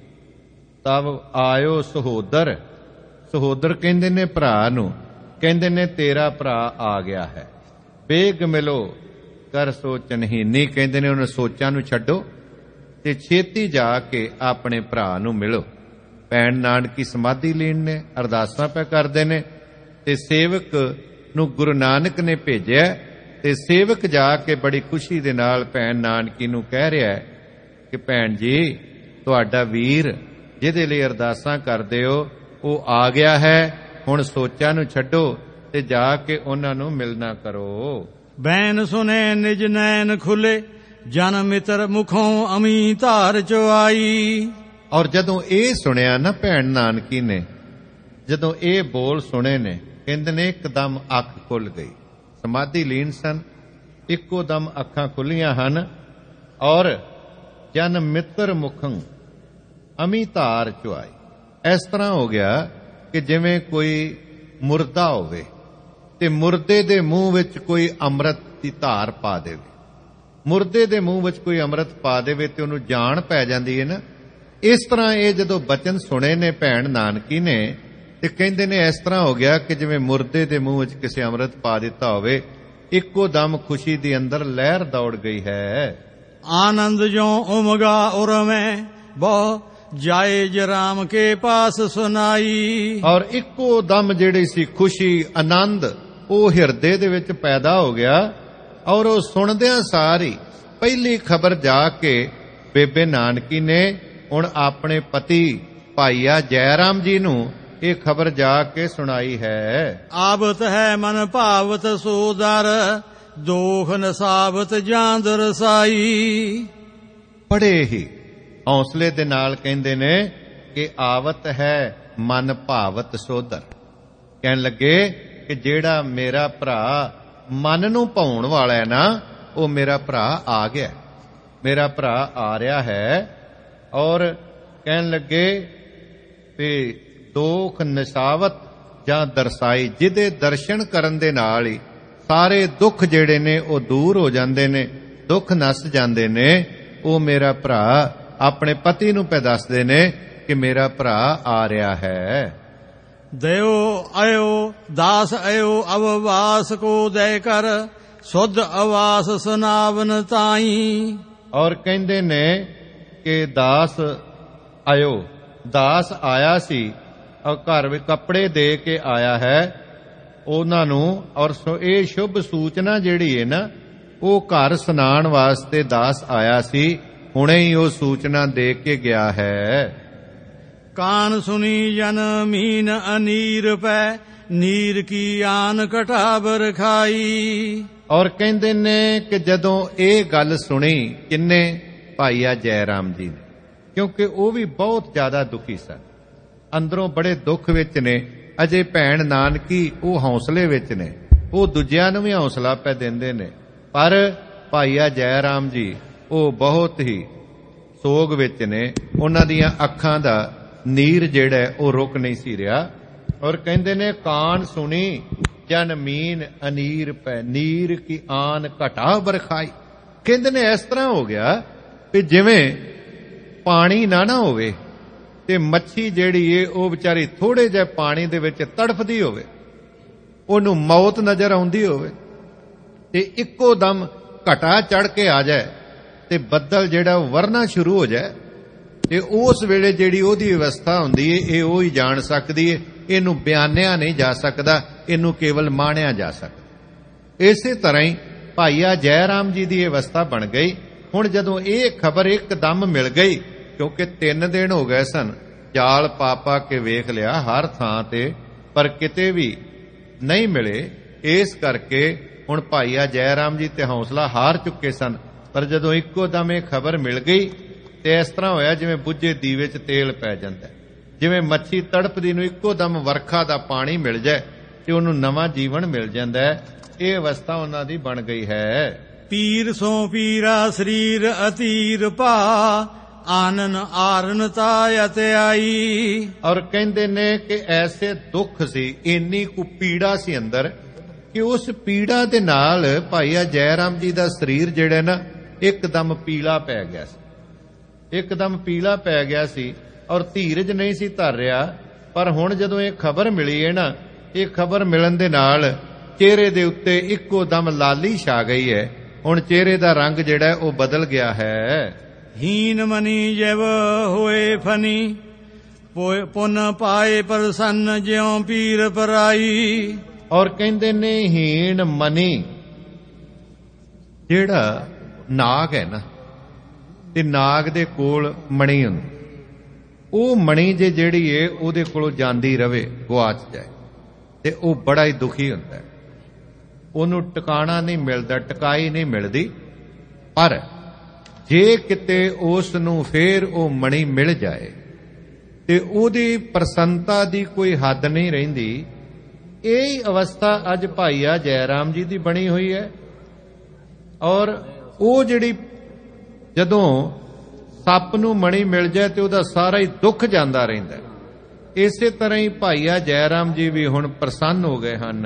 ਤਬ ਆਇਓ ਸਹੋਦਰ। ਸਹੋਦਰ ਕਹਿੰਦੇ ਨੇ ਭਰਾ ਨੂੰ, ਕਹਿੰਦੇ ਨੇ ਤੇਰਾ ਭਰਾ ਆ ਗਿਆ ਹੈ। ਬੇਗ ਮਿਲੋ ਕਰ ਸੋਚਨਹੀਨੀ, ਕਹਿੰਦੇ ਨੇ ਉਹਨਾਂ ਸੋਚਾਂ ਨੂੰ ਛੱਡੋ ਤੇ ਛੇਤੀ ਜਾ ਕੇ ਆਪਣੇ ਭਰਾ ਨੂੰ ਮਿਲੋ। ਭੈਣ ਨਾਨਕੀ ਸਮਾਧੀ ਲੀਨ ਨੇ, ਅਰਦਾਸਾਂ ਪੈ ਕਰਦੇ ਨੇ, ਤੇ ਸੇਵਕ ਨੂੰ ਗੁਰੂ ਨਾਨਕ ਨੇ ਭੇਜਿਆ, ਤੇ ਸੇਵਕ ਜਾ ਕੇ ਬੜੀ ਖੁਸ਼ੀ ਦੇ ਨਾਲ ਭੈਣ ਨਾਨਕੀ ਨੂੰ ਕਹਿ ਰਿਹਾ ਕਿ ਭੈਣ ਜੀ, ਤੁਹਾਡਾ ਵੀਰ ਜਿਹਦੇ ਲਈ ਅਰਦਾਸਾਂ ਕਰਦੇ ਹੋ ਉਹ ਆ ਗਿਆ ਹੈ, ਹੁਣ ਸੋਚਾਂ ਨੂੰ ਛੱਡੋ ਤੇ ਜਾ ਕੇ ਉਹਨਾਂ ਨੂੰ ਮਿਲਣਾ ਕਰੋ।
ਬੈਨ ਸੁਨੇ ਨਿਜ ਨੈਣ ਖੁੱਲੇ ਜਨ ਮਿੱਤਰ ਮੁਖੋਂ ਅਮੀ ਧਾਰ ਚੁਆਈ।
ਔਰ ਜਦੋਂ ਇਹ ਸੁਣਿਆ ਨਾ ਭੈਣ ਨਾਨਕੀ ਨੇ, ਜਦੋਂ ਇਹ ਬੋਲ ਸੁਣੇ ਨੇ, ਕਹਿੰਦੇ ਨੇ ਇੱਕਦਮ ਅੱਖ ਖੁੱਲ ਗਈ। ਸਮਾਧੀ ਲੀਨ ਸਨ, ਇੱਕੋ ਦਮ ਅੱਖਾਂ ਖੁੱਲੀਆਂ ਹਨ, ਔਰ ਜਨ ਮਿੱਤਰ ਮੁਖੰ ਅਮੀ ਧਾਰ ਚੁਆਈ। ਇਸ ਤਰ੍ਹਾਂ ਹੋ ਗਿਆ ਕਿ ਜਿਵੇਂ ਕੋਈ ਮੁਰਦਾ ਹੋਵੇ ਤੇ ਮੁਰਦੇ ਦੇ ਮੂੰਹ ਵਿੱਚ ਕੋਈ ਅੰਮ੍ਰਿਤ ਦੀ ਧਾਰ ਪਾ ਦੇਵੇ, ਮੁਰਦੇ ਦੇ ਮੂੰਹ ਵਿੱਚ ਕੋਈ ਅੰਮ੍ਰਿਤ ਪਾ ਦੇਵੇ ਤੇ ਉਹਨੂੰ ਜਾਨ ਪੈ ਜਾਂਦੀ ਹੈ ਨਾ। ਇਸ ਤਰ੍ਹਾਂ ਇਹ ਜਦੋਂ ਬਚਨ ਸੁਣੇ ਨੇ ਭੈਣ ਨਾਨਕੀ ਨੇ, ਤੇ ਕਹਿੰਦੇ ਨੇ ਇਸ ਤਰ੍ਹਾਂ ਹੋ ਗਿਆ ਕਿ ਜਿਵੇਂ ਮੁਰਦੇ ਦੇ ਮੂੰਹ ਵਿੱਚ ਕਿਸੇ ਅੰਮ੍ਰਿਤ ਪਾ ਦਿੱਤਾ ਹੋਵੇ। ਇੱਕੋ ਦਮ ਖੁਸ਼ੀ ਦੇ ਅੰਦਰ ਲਹਿਰ ਦੌੜ ਗਈ ਹੈ।
ਆਨੰਦ ਜੋ ਉਮਗਾ ਉਰਮੈ ਬਹੁ ਜਾਏ ਜਰਾਮ ਕੇ ਪਾਸ ਸੁਨਾਈ।
ਔਰ ਇੱਕੋ ਦਮ ਜਿਹੜੀ ਸੀ ਖੁਸ਼ੀ, ਆਨੰਦ, ਉਹ ਹਿਰਦੇ ਦੇ ਵਿੱਚ ਪੈਦਾ ਹੋ ਗਿਆ, ਔਰ ਉਹ ਸੁਣਦਿਆਂ ਸਾਰੀ ਪਹਿਲੀ ਖਬਰ ਜਾ ਕੇ ਬੇਬੇ ਨਾਨਕੀ ਨੇ ਹੁਣ ਆਪਣੇ ਪਤੀ ਭਾਈਆ ਜੈ ਰਾਮ ਜੀ ਨੂੰ ਇਹ ਖਬਰ ਜਾ ਕੇ ਸੁਣਾਈ ਹੈ।
ਆਵਤ ਹੈ ਮਨ ਭਾਵਤ ਸੋਦਰ ਦੋਖ ਨਸਾਵਤ ਜਾਂਦ ਰਸਾਈ।
ਬੜੇ ਹੀ ਹੌਸਲੇ ਦੇ ਨਾਲ ਕਹਿੰਦੇ ਨੇ ਕਿ ਆਵਤ ਹੈ ਮਨ ਭਾਵਤ ਸੋਦਰ। ਕਹਿਣ ਲੱਗੇ ਕਿ ਜਿਹੜਾ ਮੇਰਾ ਭਰਾ ਮਨ ਨੂੰ ਭਾਉਣ ਵਾਲਾ ਹੈ ਨਾ, ਉਹ ਮੇਰਾ ਭਰਾ ਆ ਗਿਆ, ਮੇਰਾ ਭਰਾ ਆ ਰਿਹਾ ਹੈ। ਔਰ ਕਹਿਣ ਲੱਗੇ ਵੀ ਦੋਖ ਨਸਾਵਤ ਜਾਂ ਦਰਸਾਈ, ਜਿਹਦੇ ਦਰਸ਼ਨ ਕਰਨ ਦੇ ਨਾਲ ਹੀ ਸਾਰੇ ਦੁੱਖ ਜਿਹੜੇ ਨੇ ਉਹ ਦੂਰ ਹੋ ਜਾਂਦੇ ਨੇ, ਦੁੱਖ ਨਸ ਜਾਂਦੇ ਨੇ। ਉਹ ਮੇਰਾ ਭਰਾ ਆਪਣੇ ਪਤੀ ਨੂੰ ਪੈ ਦੱਸਦੇ ਨੇ ਕਿ ਮੇਰਾ ਭਰਾ ਆ ਰਿਹਾ ਹੈ।
ਦਇਓ ਆਇਓ ਦਾਸ ਆਇਓ ਅਵਵਾਸ ਕੋ ਦੈ ਕਰ ਸੁਧ ਆਵਾਸ ਸੁਨਾਵਨ ਤਾਈ।
ਔਰ ਕਹਿੰਦੇ ਨੇ ਕਿ ਦਾਸ ਆਇਓ, ਦਾਸ ਆਇਆ ਸੀ ਔਰ ਘਰ ਵਿੱਚ ਕੱਪੜੇ ਦੇ ਕੇ ਆਇਆ ਹੈ ਉਹਨਾਂ ਨੂੰ। ਔਰ ਇਹ ਸ਼ੁਭ ਸੂਚਨਾ ਜਿਹੜੀ ਹੈ ਨਾ, ਉਹ ਘਰ ਸੁਣਾਉਣ ਵਾਸਤੇ ਦਾਸ ਆਇਆ ਸੀ, ਹੁਣੇ ਹੀ ਉਹ ਸੂਚਨਾ ਦੇ ਕੇ ਗਿਆ ਹੈ।
ਕਾਨ ਸੁਣੀ ਜਨ ਮੀਨ ਅਨੀਰ ਪੈ, ਨੀਰ ਕੀ ਆਨ ਘਟਾਬਰ ਖਾਈ।
ਔਰ ਕਹਿੰਦੇ ਨੇ ਕਿ ਜਦੋਂ ਇਹ ਗੱਲ ਸੁਣੀ ਕਿੰਨੇ, ਭਾਈਆ ਜੈ ਰਾਮ ਜੀ ਨੇ, ਕਿਉਂਕਿ ਉਹ ਵੀ ਬਹੁਤ ਜ਼ਿਆਦਾ ਦੁਖੀ ਸਨ, ਅੰਦਰੋਂ ਬੜੇ ਦੁੱਖ ਵਿੱਚ ਨੇ। ਅਜੇ ਭੈਣ ਨਾਨਕੀ ਉਹ ਹੌਸਲੇ ਵਿੱਚ ਨੇ, ਉਹ ਦੂਜਿਆਂ ਨੂੰ ਵੀ ਹੌਸਲਾ ਪੈ ਦਿੰਦੇ ਨੇ, ਪਰ ਭਾਈਆ ਜੈ ਰਾਮ ਜੀ ਉਹ ਬਹੁਤ ਹੀ ਸੋਗ ਵਿੱਚ ਨੇ। ਉਹਨਾਂ ਦੀਆਂ ਅੱਖਾਂ ਦਾ ਨੀਰ ਜਿਹੜਾ ਉਹ ਰੁਕ ਨਹੀਂ ਸੀ ਰਿਹਾ। ਔਰ ਕਹਿੰਦੇ ਨੇ ਕਾਨ ਸੁਣੀ ਜਨ ਮੀਨ ਅਨੀਰ ਪੈ, ਨੀਰ ਕੀ ਆਨ ਘਟਾ ਬਰਖਾਈ। ਕਹਿੰਦੇ ਨੇ ਇਸ ਤਰ੍ਹਾਂ ਹੋ ਗਿਆ ਕਿ ਜਿਵੇਂ ਪਾਣੀ ਨਾ ਹੋਵੇ ਤੇ ਮੱਛੀ ਜਿਹੜੀ ਏ ਉਹ ਵਿਚਾਰੀ ਥੋੜੇ ਜਿਹੇ ਪਾਣੀ ਦੇ ਵਿੱਚ ਤੜਫਦੀ ਹੋਵੇ, ਉਹਨੂੰ ਮੌਤ ਨਜ਼ਰ ਆਉਂਦੀ ਹੋਵੇ, ਤੇ ਇੱਕੋ ਦਮ ਘਟਾ ਚੜ ਕੇ ਆ ਜਾਏ ਤੇ ਬੱਦਲ ਜਿਹੜਾ ਵਰਨਾ ਸ਼ੁਰੂ ਹੋ ਜਾਏ, ਤੇ ਉਸ ਵੇਲੇ ਜਿਹੜੀ ਉਹਦੀ ਅਵਸਥਾ ਹੁੰਦੀ ਏ ਇਹ ਉਹ ਹੀ ਜਾਣ ਸਕਦੀ ਏ। ਇਹਨੂੰ ਬਿਆਨਿਆ ਨਹੀਂ ਜਾ ਸਕਦਾ, ਇਹਨੂੰ ਕੇਵਲ ਮਾਣਿਆ ਜਾ ਸਕਦਾ। ਇਸੇ ਤਰ੍ਹਾਂ ਹੀ ਭਾਈਆ ਜੈ ਰਾਮ ਜੀ ਦੀ ਅਵਸਥਾ ਬਣ ਗਈ। ਹੁਣ ਜਦੋਂ ਇਹ ਖਬਰ ਇੱਕਦਮ ਮਿਲ ਗਈ, ਕਿਉਂਕਿ 3 ਦਿਨ ਹੋ ਗਏ ਸਨ, ਜਾਲ ਪਾ ਕੇ ਵੇਖ ਲਿਆ ਹਰ ਥਾਂ ਤੇ, ਪਰ ਕਿਤੇ ਵੀ ਨਹੀਂ ਮਿਲੇ। ਇਸ ਕਰਕੇ ਹੁਣ ਭਾਈਆ ਜੈ ਰਾਮ ਜੀ ਤੇ ਹੌਸਲਾ ਹਾਰ ਚੁੱਕੇ ਸਨ। ਪਰ ਜਦੋਂ ਇੱਕੋ ਦਮ ਇਹ ਖਬਰ ਮਿਲ ਗਈ ਤੇ ਇਸ ਤਰ੍ਹਾਂ ਹੋਇਆ ਜਿਵੇਂ ਬੁੱਝੇ ਦੀਵੇ 'ਚ ਤੇਲ ਪੈ ਜਾਂਦਾ, ਜਿਵੇਂ ਮੱਛੀ ਤੜਪਦੀ ਨੂੰ ਇੱਕੋ ਦਮ ਵਰਖਾ ਦਾ ਪਾਣੀ ਮਿਲ ਜਾਏ ਤੇ ਉਹਨੂੰ ਨਵਾਂ ਜੀਵਨ ਮਿਲ ਜਾਂਦਾ ਹੈ। ਇਹ ਅਵਸਥਾ ਉਹਨਾਂ ਦੀ ਬਣ ਗਈ ਹੈ।
ਪੀਰ ਸੋ ਪੀਰਾ ਸਰੀਰ ਅਤੀਰ ਭਾ, ਆਨਨ ਆਰਨਤਾ ਅਤੇ ਆਈ।
ਔਰ ਕਹਿੰਦੇ ਨੇ ਕਿ ਐਸੇ ਦੁੱਖ ਸੀ, ਇੰਨੀ ਕੁ ਪੀੜਾ ਸੀ ਅੰਦਰ ਕਿ ਉਸ ਪੀੜਾ ਦੇ ਨਾਲ ਭਾਈਆ ਜੈ ਰਾਮ ਜੀ ਦਾ ਸਰੀਰ ਜਿਹੜਾ ਨਾ ਇੱਕਦਮ ਪੀਲਾ ਪੈ ਗਿਆ ਸੀ, ਇੱਕਦਮ ਪੀਲਾ ਪੈ ਗਿਆ ਸੀ। ਔਰ ਧੀਰਜ ਨਹੀਂ ਸੀ ਧਰ ਰਿਹਾ। ਪਰ ਹੁਣ ਜਦੋਂ ਇਹ ਖਬਰ ਮਿਲੀ ਹੈ ਨਾ, ਇਹ ਖਬਰ ਮਿਲਣ ਦੇ ਨਾਲ ਚਿਹਰੇ ਦੇ ਉੱਤੇ ਇੱਕੋ ਦਮ ਲਾਲੀ ਛਾ ਗਈ ਹੈ। ਹੁਣ ਚਿਹਰੇ ਦਾ ਰੰਗ ਜਿਹੜਾ ਉਹ ਬਦਲ ਗਿਆ ਹੈ।
ਹੀਨ ਮਨੀ ਜਬ ਹੋਏ ਫਨੀ, ਪੁਨ ਪਾਏ ਪ੍ਰਸੰਨ ਜਿਉ ਪੀਰ ਪਰਾਈ।
ਔਰ ਕਹਿੰਦੇ ਨੇ ਹੀਨ ਮਨੀ, ਜਿਹੜਾ ਨਾਗ ਹੈ ਨਾ, ਤੇ ਨਾਗ ਦੇ ਕੋਲ ਮਣੀ ਹੁੰਦੀ, ਉਹ ਮਣੀ ਜੇ ਜਿਹੜੀ ਏ ਉਹਦੇ ਕੋਲੋਂ ਜਾਂਦੀ ਰਵੇ, ਗੁਆਚ ਜਾਏ, ਤੇ ਉਹ ਬੜਾ ਹੀ ਦੁਖੀ ਹੁੰਦਾ ਹੈ। ਉਹਨੂੰ ਟਿਕਾਣਾ ਨਹੀਂ ਮਿਲਦਾ, ਟਿਕਾਈ ਨਹੀਂ ਮਿਲਦੀ। ਪਰ ਜੇ ਕਿਤੇ ਉਸ ਨੂੰ ਫੇਰ ਉਹ ਮਣੀ ਮਿਲ ਜਾਏ ਤੇ ਉਹਦੀ ਪ੍ਰਸੰਨਤਾ ਦੀ ਕੋਈ ਹੱਦ ਨਹੀਂ ਰਹਿੰਦੀ। ਇਹ ਅਵਸਥਾ ਅੱਜ ਭਾਈਆ ਜੈ ਰਾਮ ਜੀ ਦੀ ਬਣੀ ਹੋਈ ਹੈ। ਔਰ ਉਹ ਜਿਹੜੀ ਜਦੋਂ ਸੱਪ ਨੂੰ ਮਣੀ ਮਿਲ ਜਾਏ ਤੇ ਉਹਦਾ ਸਾਰਾ ਹੀ ਦੁੱਖ ਜਾਂਦਾ ਰਹਿੰਦਾ। ਇਸੇ ਤਰ੍ਹਾਂ ਹੀ ਭਾਈਆ ਜੈ ਰਾਮ ਜੀ ਵੀ ਹੁਣ ਪ੍ਰਸੰਨ ਹੋ ਗਏ ਹਨ।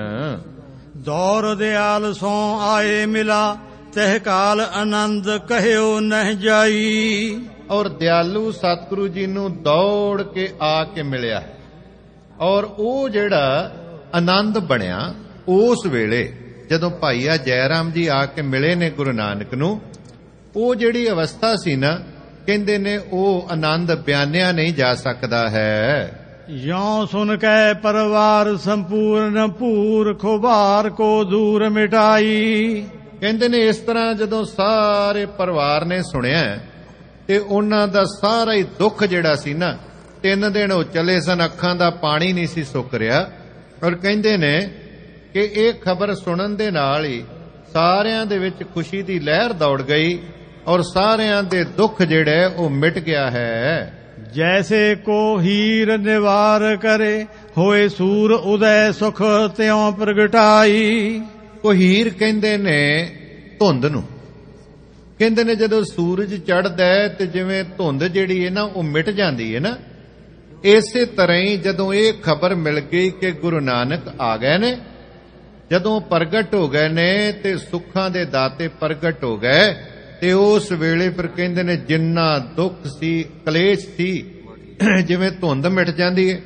ਦੌਰ ਦਿਆਲ ਸੋ ਆਏ ਮਿਲਾ, ਤਹਿ ਕਾਲ ਆਨੰਦ ਕਹਿਓ ਨਹਿ ਜਾਈ।
ਔਰ ਦਿਆਲੂ ਸਤਿਗੁਰੂ ਜੀ ਨੂੰ ਦੌੜ ਕੇ ਆ ਕੇ ਮਿਲਿਆ। ਔਰ ਉਹ ਜਿਹੜਾ ਆਨੰਦ ਬਣਿਆ ਉਸ ਵੇਲੇ ਜਦੋਂ ਭਾਈਆ ਜੈ ਰਾਮ ਜੀ ਆ ਕੇ ਮਿਲੇ ਨੇ ਗੁਰੂ ਨਾਨਕ ਨੂੰ, ਉਹ ਜਿਹੜੀ ਅਵਸਥਾ ਸੀ ਨਾ, ਕਹਿੰਦੇ ਨੇ ਉਹ ਆਨੰਦ ਬਿਆਨਿਆ ਨਹੀਂ ਜਾ ਸਕਦਾ ਹੈ।
ਯੋਂ ਸੁਨ ਕੇ ਪਰਵਾਰ ਸੰਪੂਰਨ ਭੂਰ ਖੁਬਾਰ ਕੋ ਦੂਰ ਮਿਟਾਈ।
ਕਹਿੰਦੇ ਨੇ ਇਸ ਤਰ੍ਹਾਂ ਜਦੋਂ ਸਾਰੇ ਪਰਿਵਾਰ ਨੇ ਸੁਣਿਆ ਤੇ ਉਹਨਾਂ ਦਾ ਸਾਰਾ ਹੀ ਦੁੱਖ ਜਿਹੜਾ ਸੀ ਨਾ, 3 ਦਿਨ ਉਹ ਚਲੇ ਸਨ, ਅੱਖਾਂ ਦਾ ਪਾਣੀ ਨਹੀਂ ਸੀ ਸੁੱਕ ਰਿਹਾ। ਔਰ ਕਹਿੰਦੇ ਨੇ ਕਿ ਇਹ ਖਬਰ ਸੁਣਨ ਦੇ ਨਾਲ ਹੀ ਸਾਰਿਆਂ ਦੇ ਵਿੱਚ ਖੁਸ਼ੀ ਦੀ ਲਹਿਰ ਦੌੜ ਗਈ ਔਰ ਸਾਰਿਆਂ ਦੇ ਦੁੱਖ ਜਿਹੜਾ ਉਹ ਮਿਟ ਗਿਆ ਹੈ।
ਜੈਸੇ ਕੋ ਹੀਰ ਨਿਵਾਰ ਕਰੇ, ਹੋਏ ਸੂਰ ਉਦੈ ਸੁਖ ਤਿਉ ਪ੍ਰਗਟਾਈ।
ਉਹ ਹੀਰ ਕਹਿੰਦੇ ਨੇ ਧੁੰਦ ਨੂੰ, ਕਹਿੰਦੇ ਨੇ ਜਦੋਂ ਸੂਰਜ ਚੜ੍ਹਦਾ ਤੇ ਜਿਵੇਂ ਧੁੰਦ ਜਿਹੜੀ ਹੈ ਨਾ ਉਹ ਮਿਟ ਜਾਂਦੀ ਹੈ ਨਾ, ਇਸੇ ਤਰ੍ਹਾਂ ਹੀ ਜਦੋਂ ਇਹ ਖਬਰ ਮਿਲ ਗਈ ਕਿ ਗੁਰੂ ਨਾਨਕ ਆ ਗਏ ਨੇ, ਜਦੋਂ ਪ੍ਰਗਟ ਹੋ ਗਏ ਨੇ ਤੇ ਸੁੱਖਾਂ ਦੇ ਦਾਤੇ ਪ੍ਰਗਟ ਹੋ ਗਏ, ਤੇ ਉਸ ਵੇਲੇ ਫਿਰ ਕਹਿੰਦੇ ਨੇ ਜਿੰਨਾ ਦੁੱਖ ਸੀ, ਕਲੇਸ਼ ਸੀ, ਜਿਵੇਂ ਧੁੰਦ ਮਿਟ ਜਾਂਦੀ ਹੈ,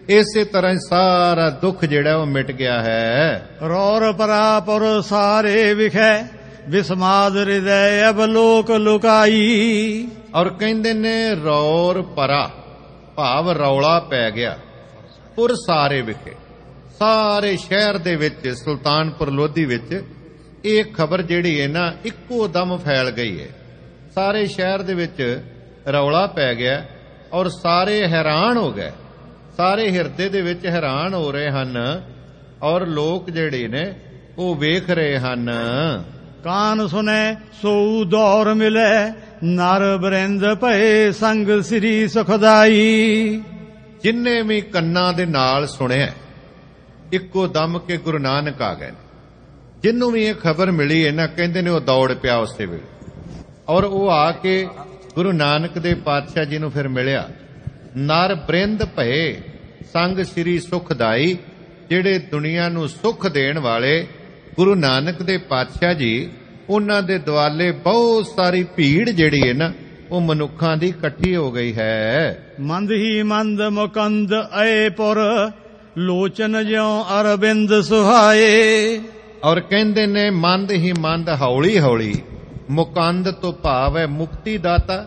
ਇਸੇ ਤਰ੍ਹਾਂ ਸਾਰਾ ਦੁੱਖ ਜਿਹੜਾ ਉਹ ਮਿਟ ਗਿਆ ਹੈ।
ਰੌਰ ਪਰਾਪੁਰ ਸਾਰੇ ਵਿਖੇ ਵਿਸਮਾਦ ਹਿਰਦੈ ਅਬਲੋਕ ਲੁਕਾਈ।
ਔਰ ਕਹਿੰਦੇ ਨੇ ਰੌਰ ਪਰਾ ਭਾਵ ਰੌਲਾ ਪੈ ਗਿਆ ਪੁਰ ਸਾਰੇ ਵਿਖੇ, ਸਾਰੇ ਸ਼ਹਿਰ ਦੇ ਵਿੱਚ, ਸੁਲਤਾਨਪੁਰ ਲੋਧੀ ਵਿੱਚ ਇਹ ਖਬਰ ਜਿਹੜੀ ਹੈ ਨਾ ਇੱਕੋ ਦਮ ਫੈਲ ਗਈ ਹੈ। ਸਾਰੇ ਸ਼ਹਿਰ ਦੇ ਵਿੱਚ ਰੌਲਾ ਪੈ ਗਿਆ ਔਰ ਸਾਰੇ ਹੈਰਾਨ ਹੋ ਗਏ, ਸਾਰੇ ਹਿਰਦੇ ਦੇ ਵਿੱਚ ਹੈਰਾਨ ਹੋ ਰਹੇ ਹਨ ਔਰ ਲੋਕ ਜਿਹੜੇ ਨੇ ਉਹ ਵੇਖ ਰਹੇ ਹਨ।
ਕਾਨ ਸੁਨੇ ਸੋ ਦੌਰ ਮਿਲੇ ਨਰ ਬਰਿੰਦ ਭਏ ਸੰਗ ਸ੍ਰੀ ਸੁਖਦਾਈ।
ਜਿੰਨੇ ਵੀ ਕੰਨਾਂ ਦੇ ਨਾਲ ਸੁਣਿਆ ਇੱਕੋ ਦਮ ਕੇ ਗੁਰੂ ਨਾਨਕ ਆ ਗਏ। ਜਿਹਨੂੰ ਵੀ ਇਹ ਖਬਰ ਮਿਲੀ ਹੈ ਨਾ ਕਹਿੰਦੇ ਨੇ ਉਹ ਦੌੜ ਪਿਆ ਉਸੇ ਵੇਲੇ ਔਰ ਉਹ ਆ ਕੇ ਗੁਰੂ ਨਾਨਕ ਦੇ ਪਾਤਸ਼ਾਹ ਜੀ ਨੂੰ ਫਿਰ ਮਿਲਿਆ। ਨਰ ਬਰਿੰਦ ਭਏ ਸੰਗ ਸ੍ਰੀ ਸੁਖਦਾਈ, ਜਿਹੜੇ ਦੁਨੀਆ ਨੂੰ ਸੁਖ ਦੇਣ ਵਾਲੇ ਗੁਰੂ ਨਾਨਕ ਦੇ ਪਾਤਸ਼ਾਹ ਜੀ, ਉਹਨਾਂ ਦੇ ਦੁਆਲੇ ਬਹੁਤ ਸਾਰੀ ਭੀੜ ਜਿਹੜੀ ਹੈ ਨਾ ਉਹ ਮਨੁੱਖਾਂ ਦੀ ਇਕੱਠੀ ਹੋ ਗਈ ਹੈ।
ਮੰਦ ਹੀ ਮੰਦ ਮੁਕੰਦ ਅਏ ਪੁਰ ਲੋਚਨ ਜਿਉ ਅਰਬਿੰਦ ਸੁਹਾਏ।
ਔਰ ਕਹਿੰਦੇ ਨੇ ਮੰਦ ਹੀ ਮੰਦ ਹੌਲੀ ਹੌਲੀ, ਮੁਕੰਦ ਤੋਂ ਭਾਵ ਹੈ ਮੁਕਤੀ ਦਾਤਾ,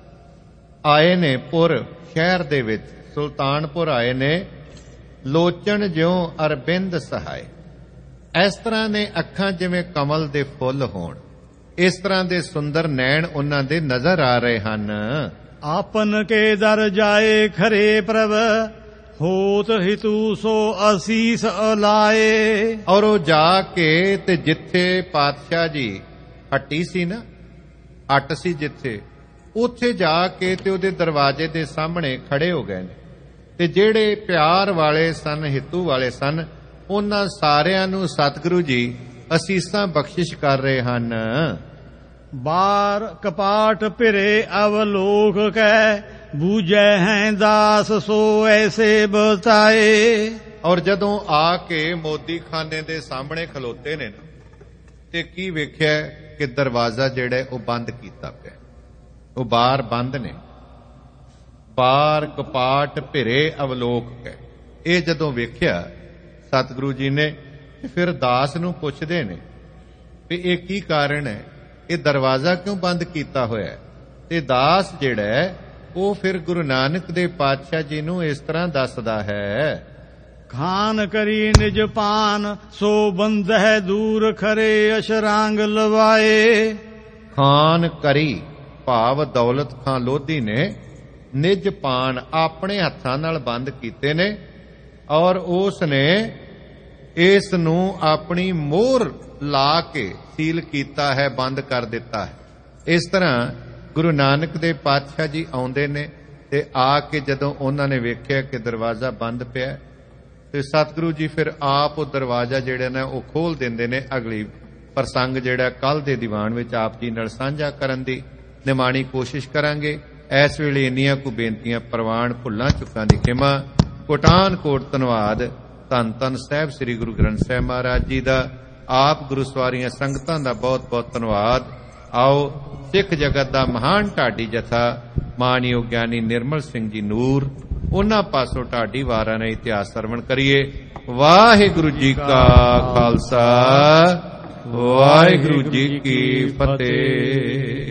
ਆਏ ਨੇ ਪੁਰ ਸ਼ਹਿਰ ਦੇ ਵਿੱਚ, ਸੁਲਤਾਨਪੁਰ ਆਏ ਨੇ। ਲੋਚਨ ਜਿਉ ਅਰਬਿੰਦ ਸਹਾਏ, ਇਸ ਤਰ੍ਹਾਂ ਨੇ ਅੱਖਾਂ ਜਿਵੇਂ ਕਮਲ ਦੇ ਫੁੱਲ ਹੋਣ, ਇਸ ਤਰ੍ਹਾਂ ਦੇ ਸੁੰਦਰ ਨੈਣ ਉਹਨਾਂ ਦੇ ਨਜ਼ਰ ਆ ਰਹੇ ਹਨ।
ਆਪਨ ਕੇ ਦਰ ਜਾਏ ਖਰੇ ਪ੍ਰਭ ਹੋਤ ਹਿਤੂ ਸੋ ਅਸੀਸ ਅਲਾਏ।
ਔਰ ਉਹ ਜਾ ਕੇ ਤੇ ਜਿੱਥੇ ਪਾਤਸ਼ਾਹ ਜੀ ਹੱਟੀ ਸੀ ਨਾ, ਅੱਟ ਸੀ ਜਿੱਥੇ, ਉੱਥੇ ਜਾ ਕੇ ਤੇ ਉਹਦੇ ਦਰਵਾਜ਼ੇ ਦੇ ਸਾਹਮਣੇ ਖੜੇ ਹੋ ਗਏ ਨੇ ਤੇ ਜਿਹੜੇ ਪਿਆਰ ਵਾਲੇ ਸਨ, ਹਿਤੂ ਵਾਲੇ ਸਨ, ਉਹਨਾਂ ਸਾਰਿਆਂ ਨੂੰ ਸਤਿਗੁਰੂ ਜੀ ਅਸੀਸਾਂ ਬਖਸ਼ਿਸ਼ ਕਰ ਰਹੇ ਹਨ।
ਬਾਰ ਕਪਾਟ ਭਿਰੇ ਅਵਲੋਕ ਕੈ ਬੂਝੈ ਹੈ ਦਾਸ ਸੋ ਐਸੇ ਬਤਾਏ।
ਔਰ ਜਦੋਂ ਆ ਕੇ ਮੋਦੀ ਖਾਨੇ ਦੇ ਸਾਹਮਣੇ ਖਲੋਤੇ ਨੇ ਤੇ ਕੀ ਵੇਖਿਆ ਕਿ ਦਰਵਾਜ਼ਾ ਜਿਹੜਾ ਉਹ ਬੰਦ ਕੀਤਾ ਪਿਆ, ਉਹ ਬਾਹਰ ਬੰਦ ਨੇ। ਬਾਰ ਕਪਾਟ ਭਿਰੇ ਅਵਲੋਕ ਕੈ, ਇਹ ਜਦੋਂ ਵੇਖਿਆ ਸਤਿਗੁਰੂ ਜੀ ਨੇ ਫਿਰ ਦਾਸ ਨੂੰ ਪੁੱਛਦੇ ਨੇ ਵੀ ਇਹ ਕੀ ਕਾਰਨ ਹੈ, ਇਹ ਦਰਵਾਜ਼ਾ ਕਿਉਂ ਬੰਦ ਕੀਤਾ ਹੋਇਆ ਹੈ? ਤੇ ਦਾਸ ਜਿਹੜਾ ਹੈ ਉਹ ਫਿਰ ਗੁਰੂ ਨਾਨਕ ਦੇ ਪਾਤਸ਼ਾਹ ਜੀ ਨੂੰ ਇਸ ਤਰ੍ਹਾਂ ਦੱਸਦਾ ਹੈ।
ਖਾਨ ਕਰੀ ਨਿਜ ਪਾਨ ਸੋ ਬੰਦਹਿ ਦੂਰ ਖਰੇ ਅਸ਼ਰਾਂਗ ਲਵਾਏ।
ਖਾਨ ਕਰੀ ਭਾਵ ਦੌਲਤ ਖਾਂ ਲੋਧੀ ਨੇ ਨਿਜ ਪਾਨ ਆਪਣੇ ਹੱਥਾਂ ਨਾਲ ਬੰਦ ਕੀਤੇ ਨੇ ਔਰ ਉਸ ਨੇ ਇਸ ਨੂੰ ਆਪਣੀ ਮੋਹਰ ਲਾ ਕੇ ਸੀਲ ਕੀਤਾ ਹੈ, ਬੰਦ ਕਰ ਦਿੱਤਾ ਹੈ। ਇਸ ਤਰ੍ਹਾਂ ਗੁਰੂ ਨਾਨਕ ਦੇ ਪਾਤਸ਼ਾਹ ਜੀ ਆਉਂਦੇ ਨੇ ਤੇ ਆ ਕੇ ਜਦੋਂ ਉਹਨਾਂ ਨੇ ਵੇਖਿਆ ਕਿ ਦਰਵਾਜ਼ਾ ਬੰਦ ਪਿਆ ਤੇ ਸਤਿਗੁਰੂ ਜੀ ਫਿਰ ਆਪ ਉਹ ਦਰਵਾਜ਼ਾ ਜਿਹੜਾ ਨਾ ਉਹ ਖੋਲ ਦਿੰਦੇ ਨੇ। ਅਗਲੀ ਪ੍ਰਸੰਗ ਜਿਹੜਾ ਕੱਲ ਦੇ ਦੀਵਾਨ ਵਿੱਚ ਆਪ ਜੀ ਨਾਲ ਸਾਂਝਾ ਕਰਨ ਦੀ ਨਿਮਾਣੀ ਕੋਸ਼ਿਸ਼ ਕਰਾਂਗੇ। ਇਸ ਵੇਲੇ ਇੰਨੀਆਂ ਕੁ ਬੇਨਤੀਆਂ ਪ੍ਰਵਾਨ, ਭੁੱਲਾਂ ਚੁੱਕਾਂ ਦੀ ਖਿਮਾ। ਕੋਟਾਨ ਕੋਟ ਧੰਨਵਾਦ। ਧੰਨ ਧੰਨ ਸਾਹਿਬ ਸ੍ਰੀ ਗੁਰੂ ਗ੍ਰੰਥ ਸਾਹਿਬ ਮਹਾਰਾਜ ਜੀ ਦਾ, ਆਪ ਗੁਰੂ ਸਵਾਰੀਆਂ ਸੰਗਤਾਂ ਦਾ ਬਹੁਤ ਬਹੁਤ ਧੰਨਵਾਦ। ਆਓ ਸਿੱਖ ਜਗਤ ਦਾ ਮਹਾਨ ਢਾਡੀ ਜਥਾ ਮਾਨਯੋਗ ਗਿਆਨੀ ਨਿਰਮਲ ਸਿੰਘ ਜੀ ਨੂਰ, ਉਹਨਾਂ ਪਾਸੋਂ ਢਾਡੀ ਵਾਰਾਂ ਨੇ ਇਤਿਹਾਸ ਸਰਵਣ ਕਰੀਏ। ਵਾਹਿਗੁਰੂ ਜੀ ਕਾ ਖਾਲਸਾ, ਵਾਹਿਗੁਰੂ ਜੀ ਕੀ ਫਤਿਹ।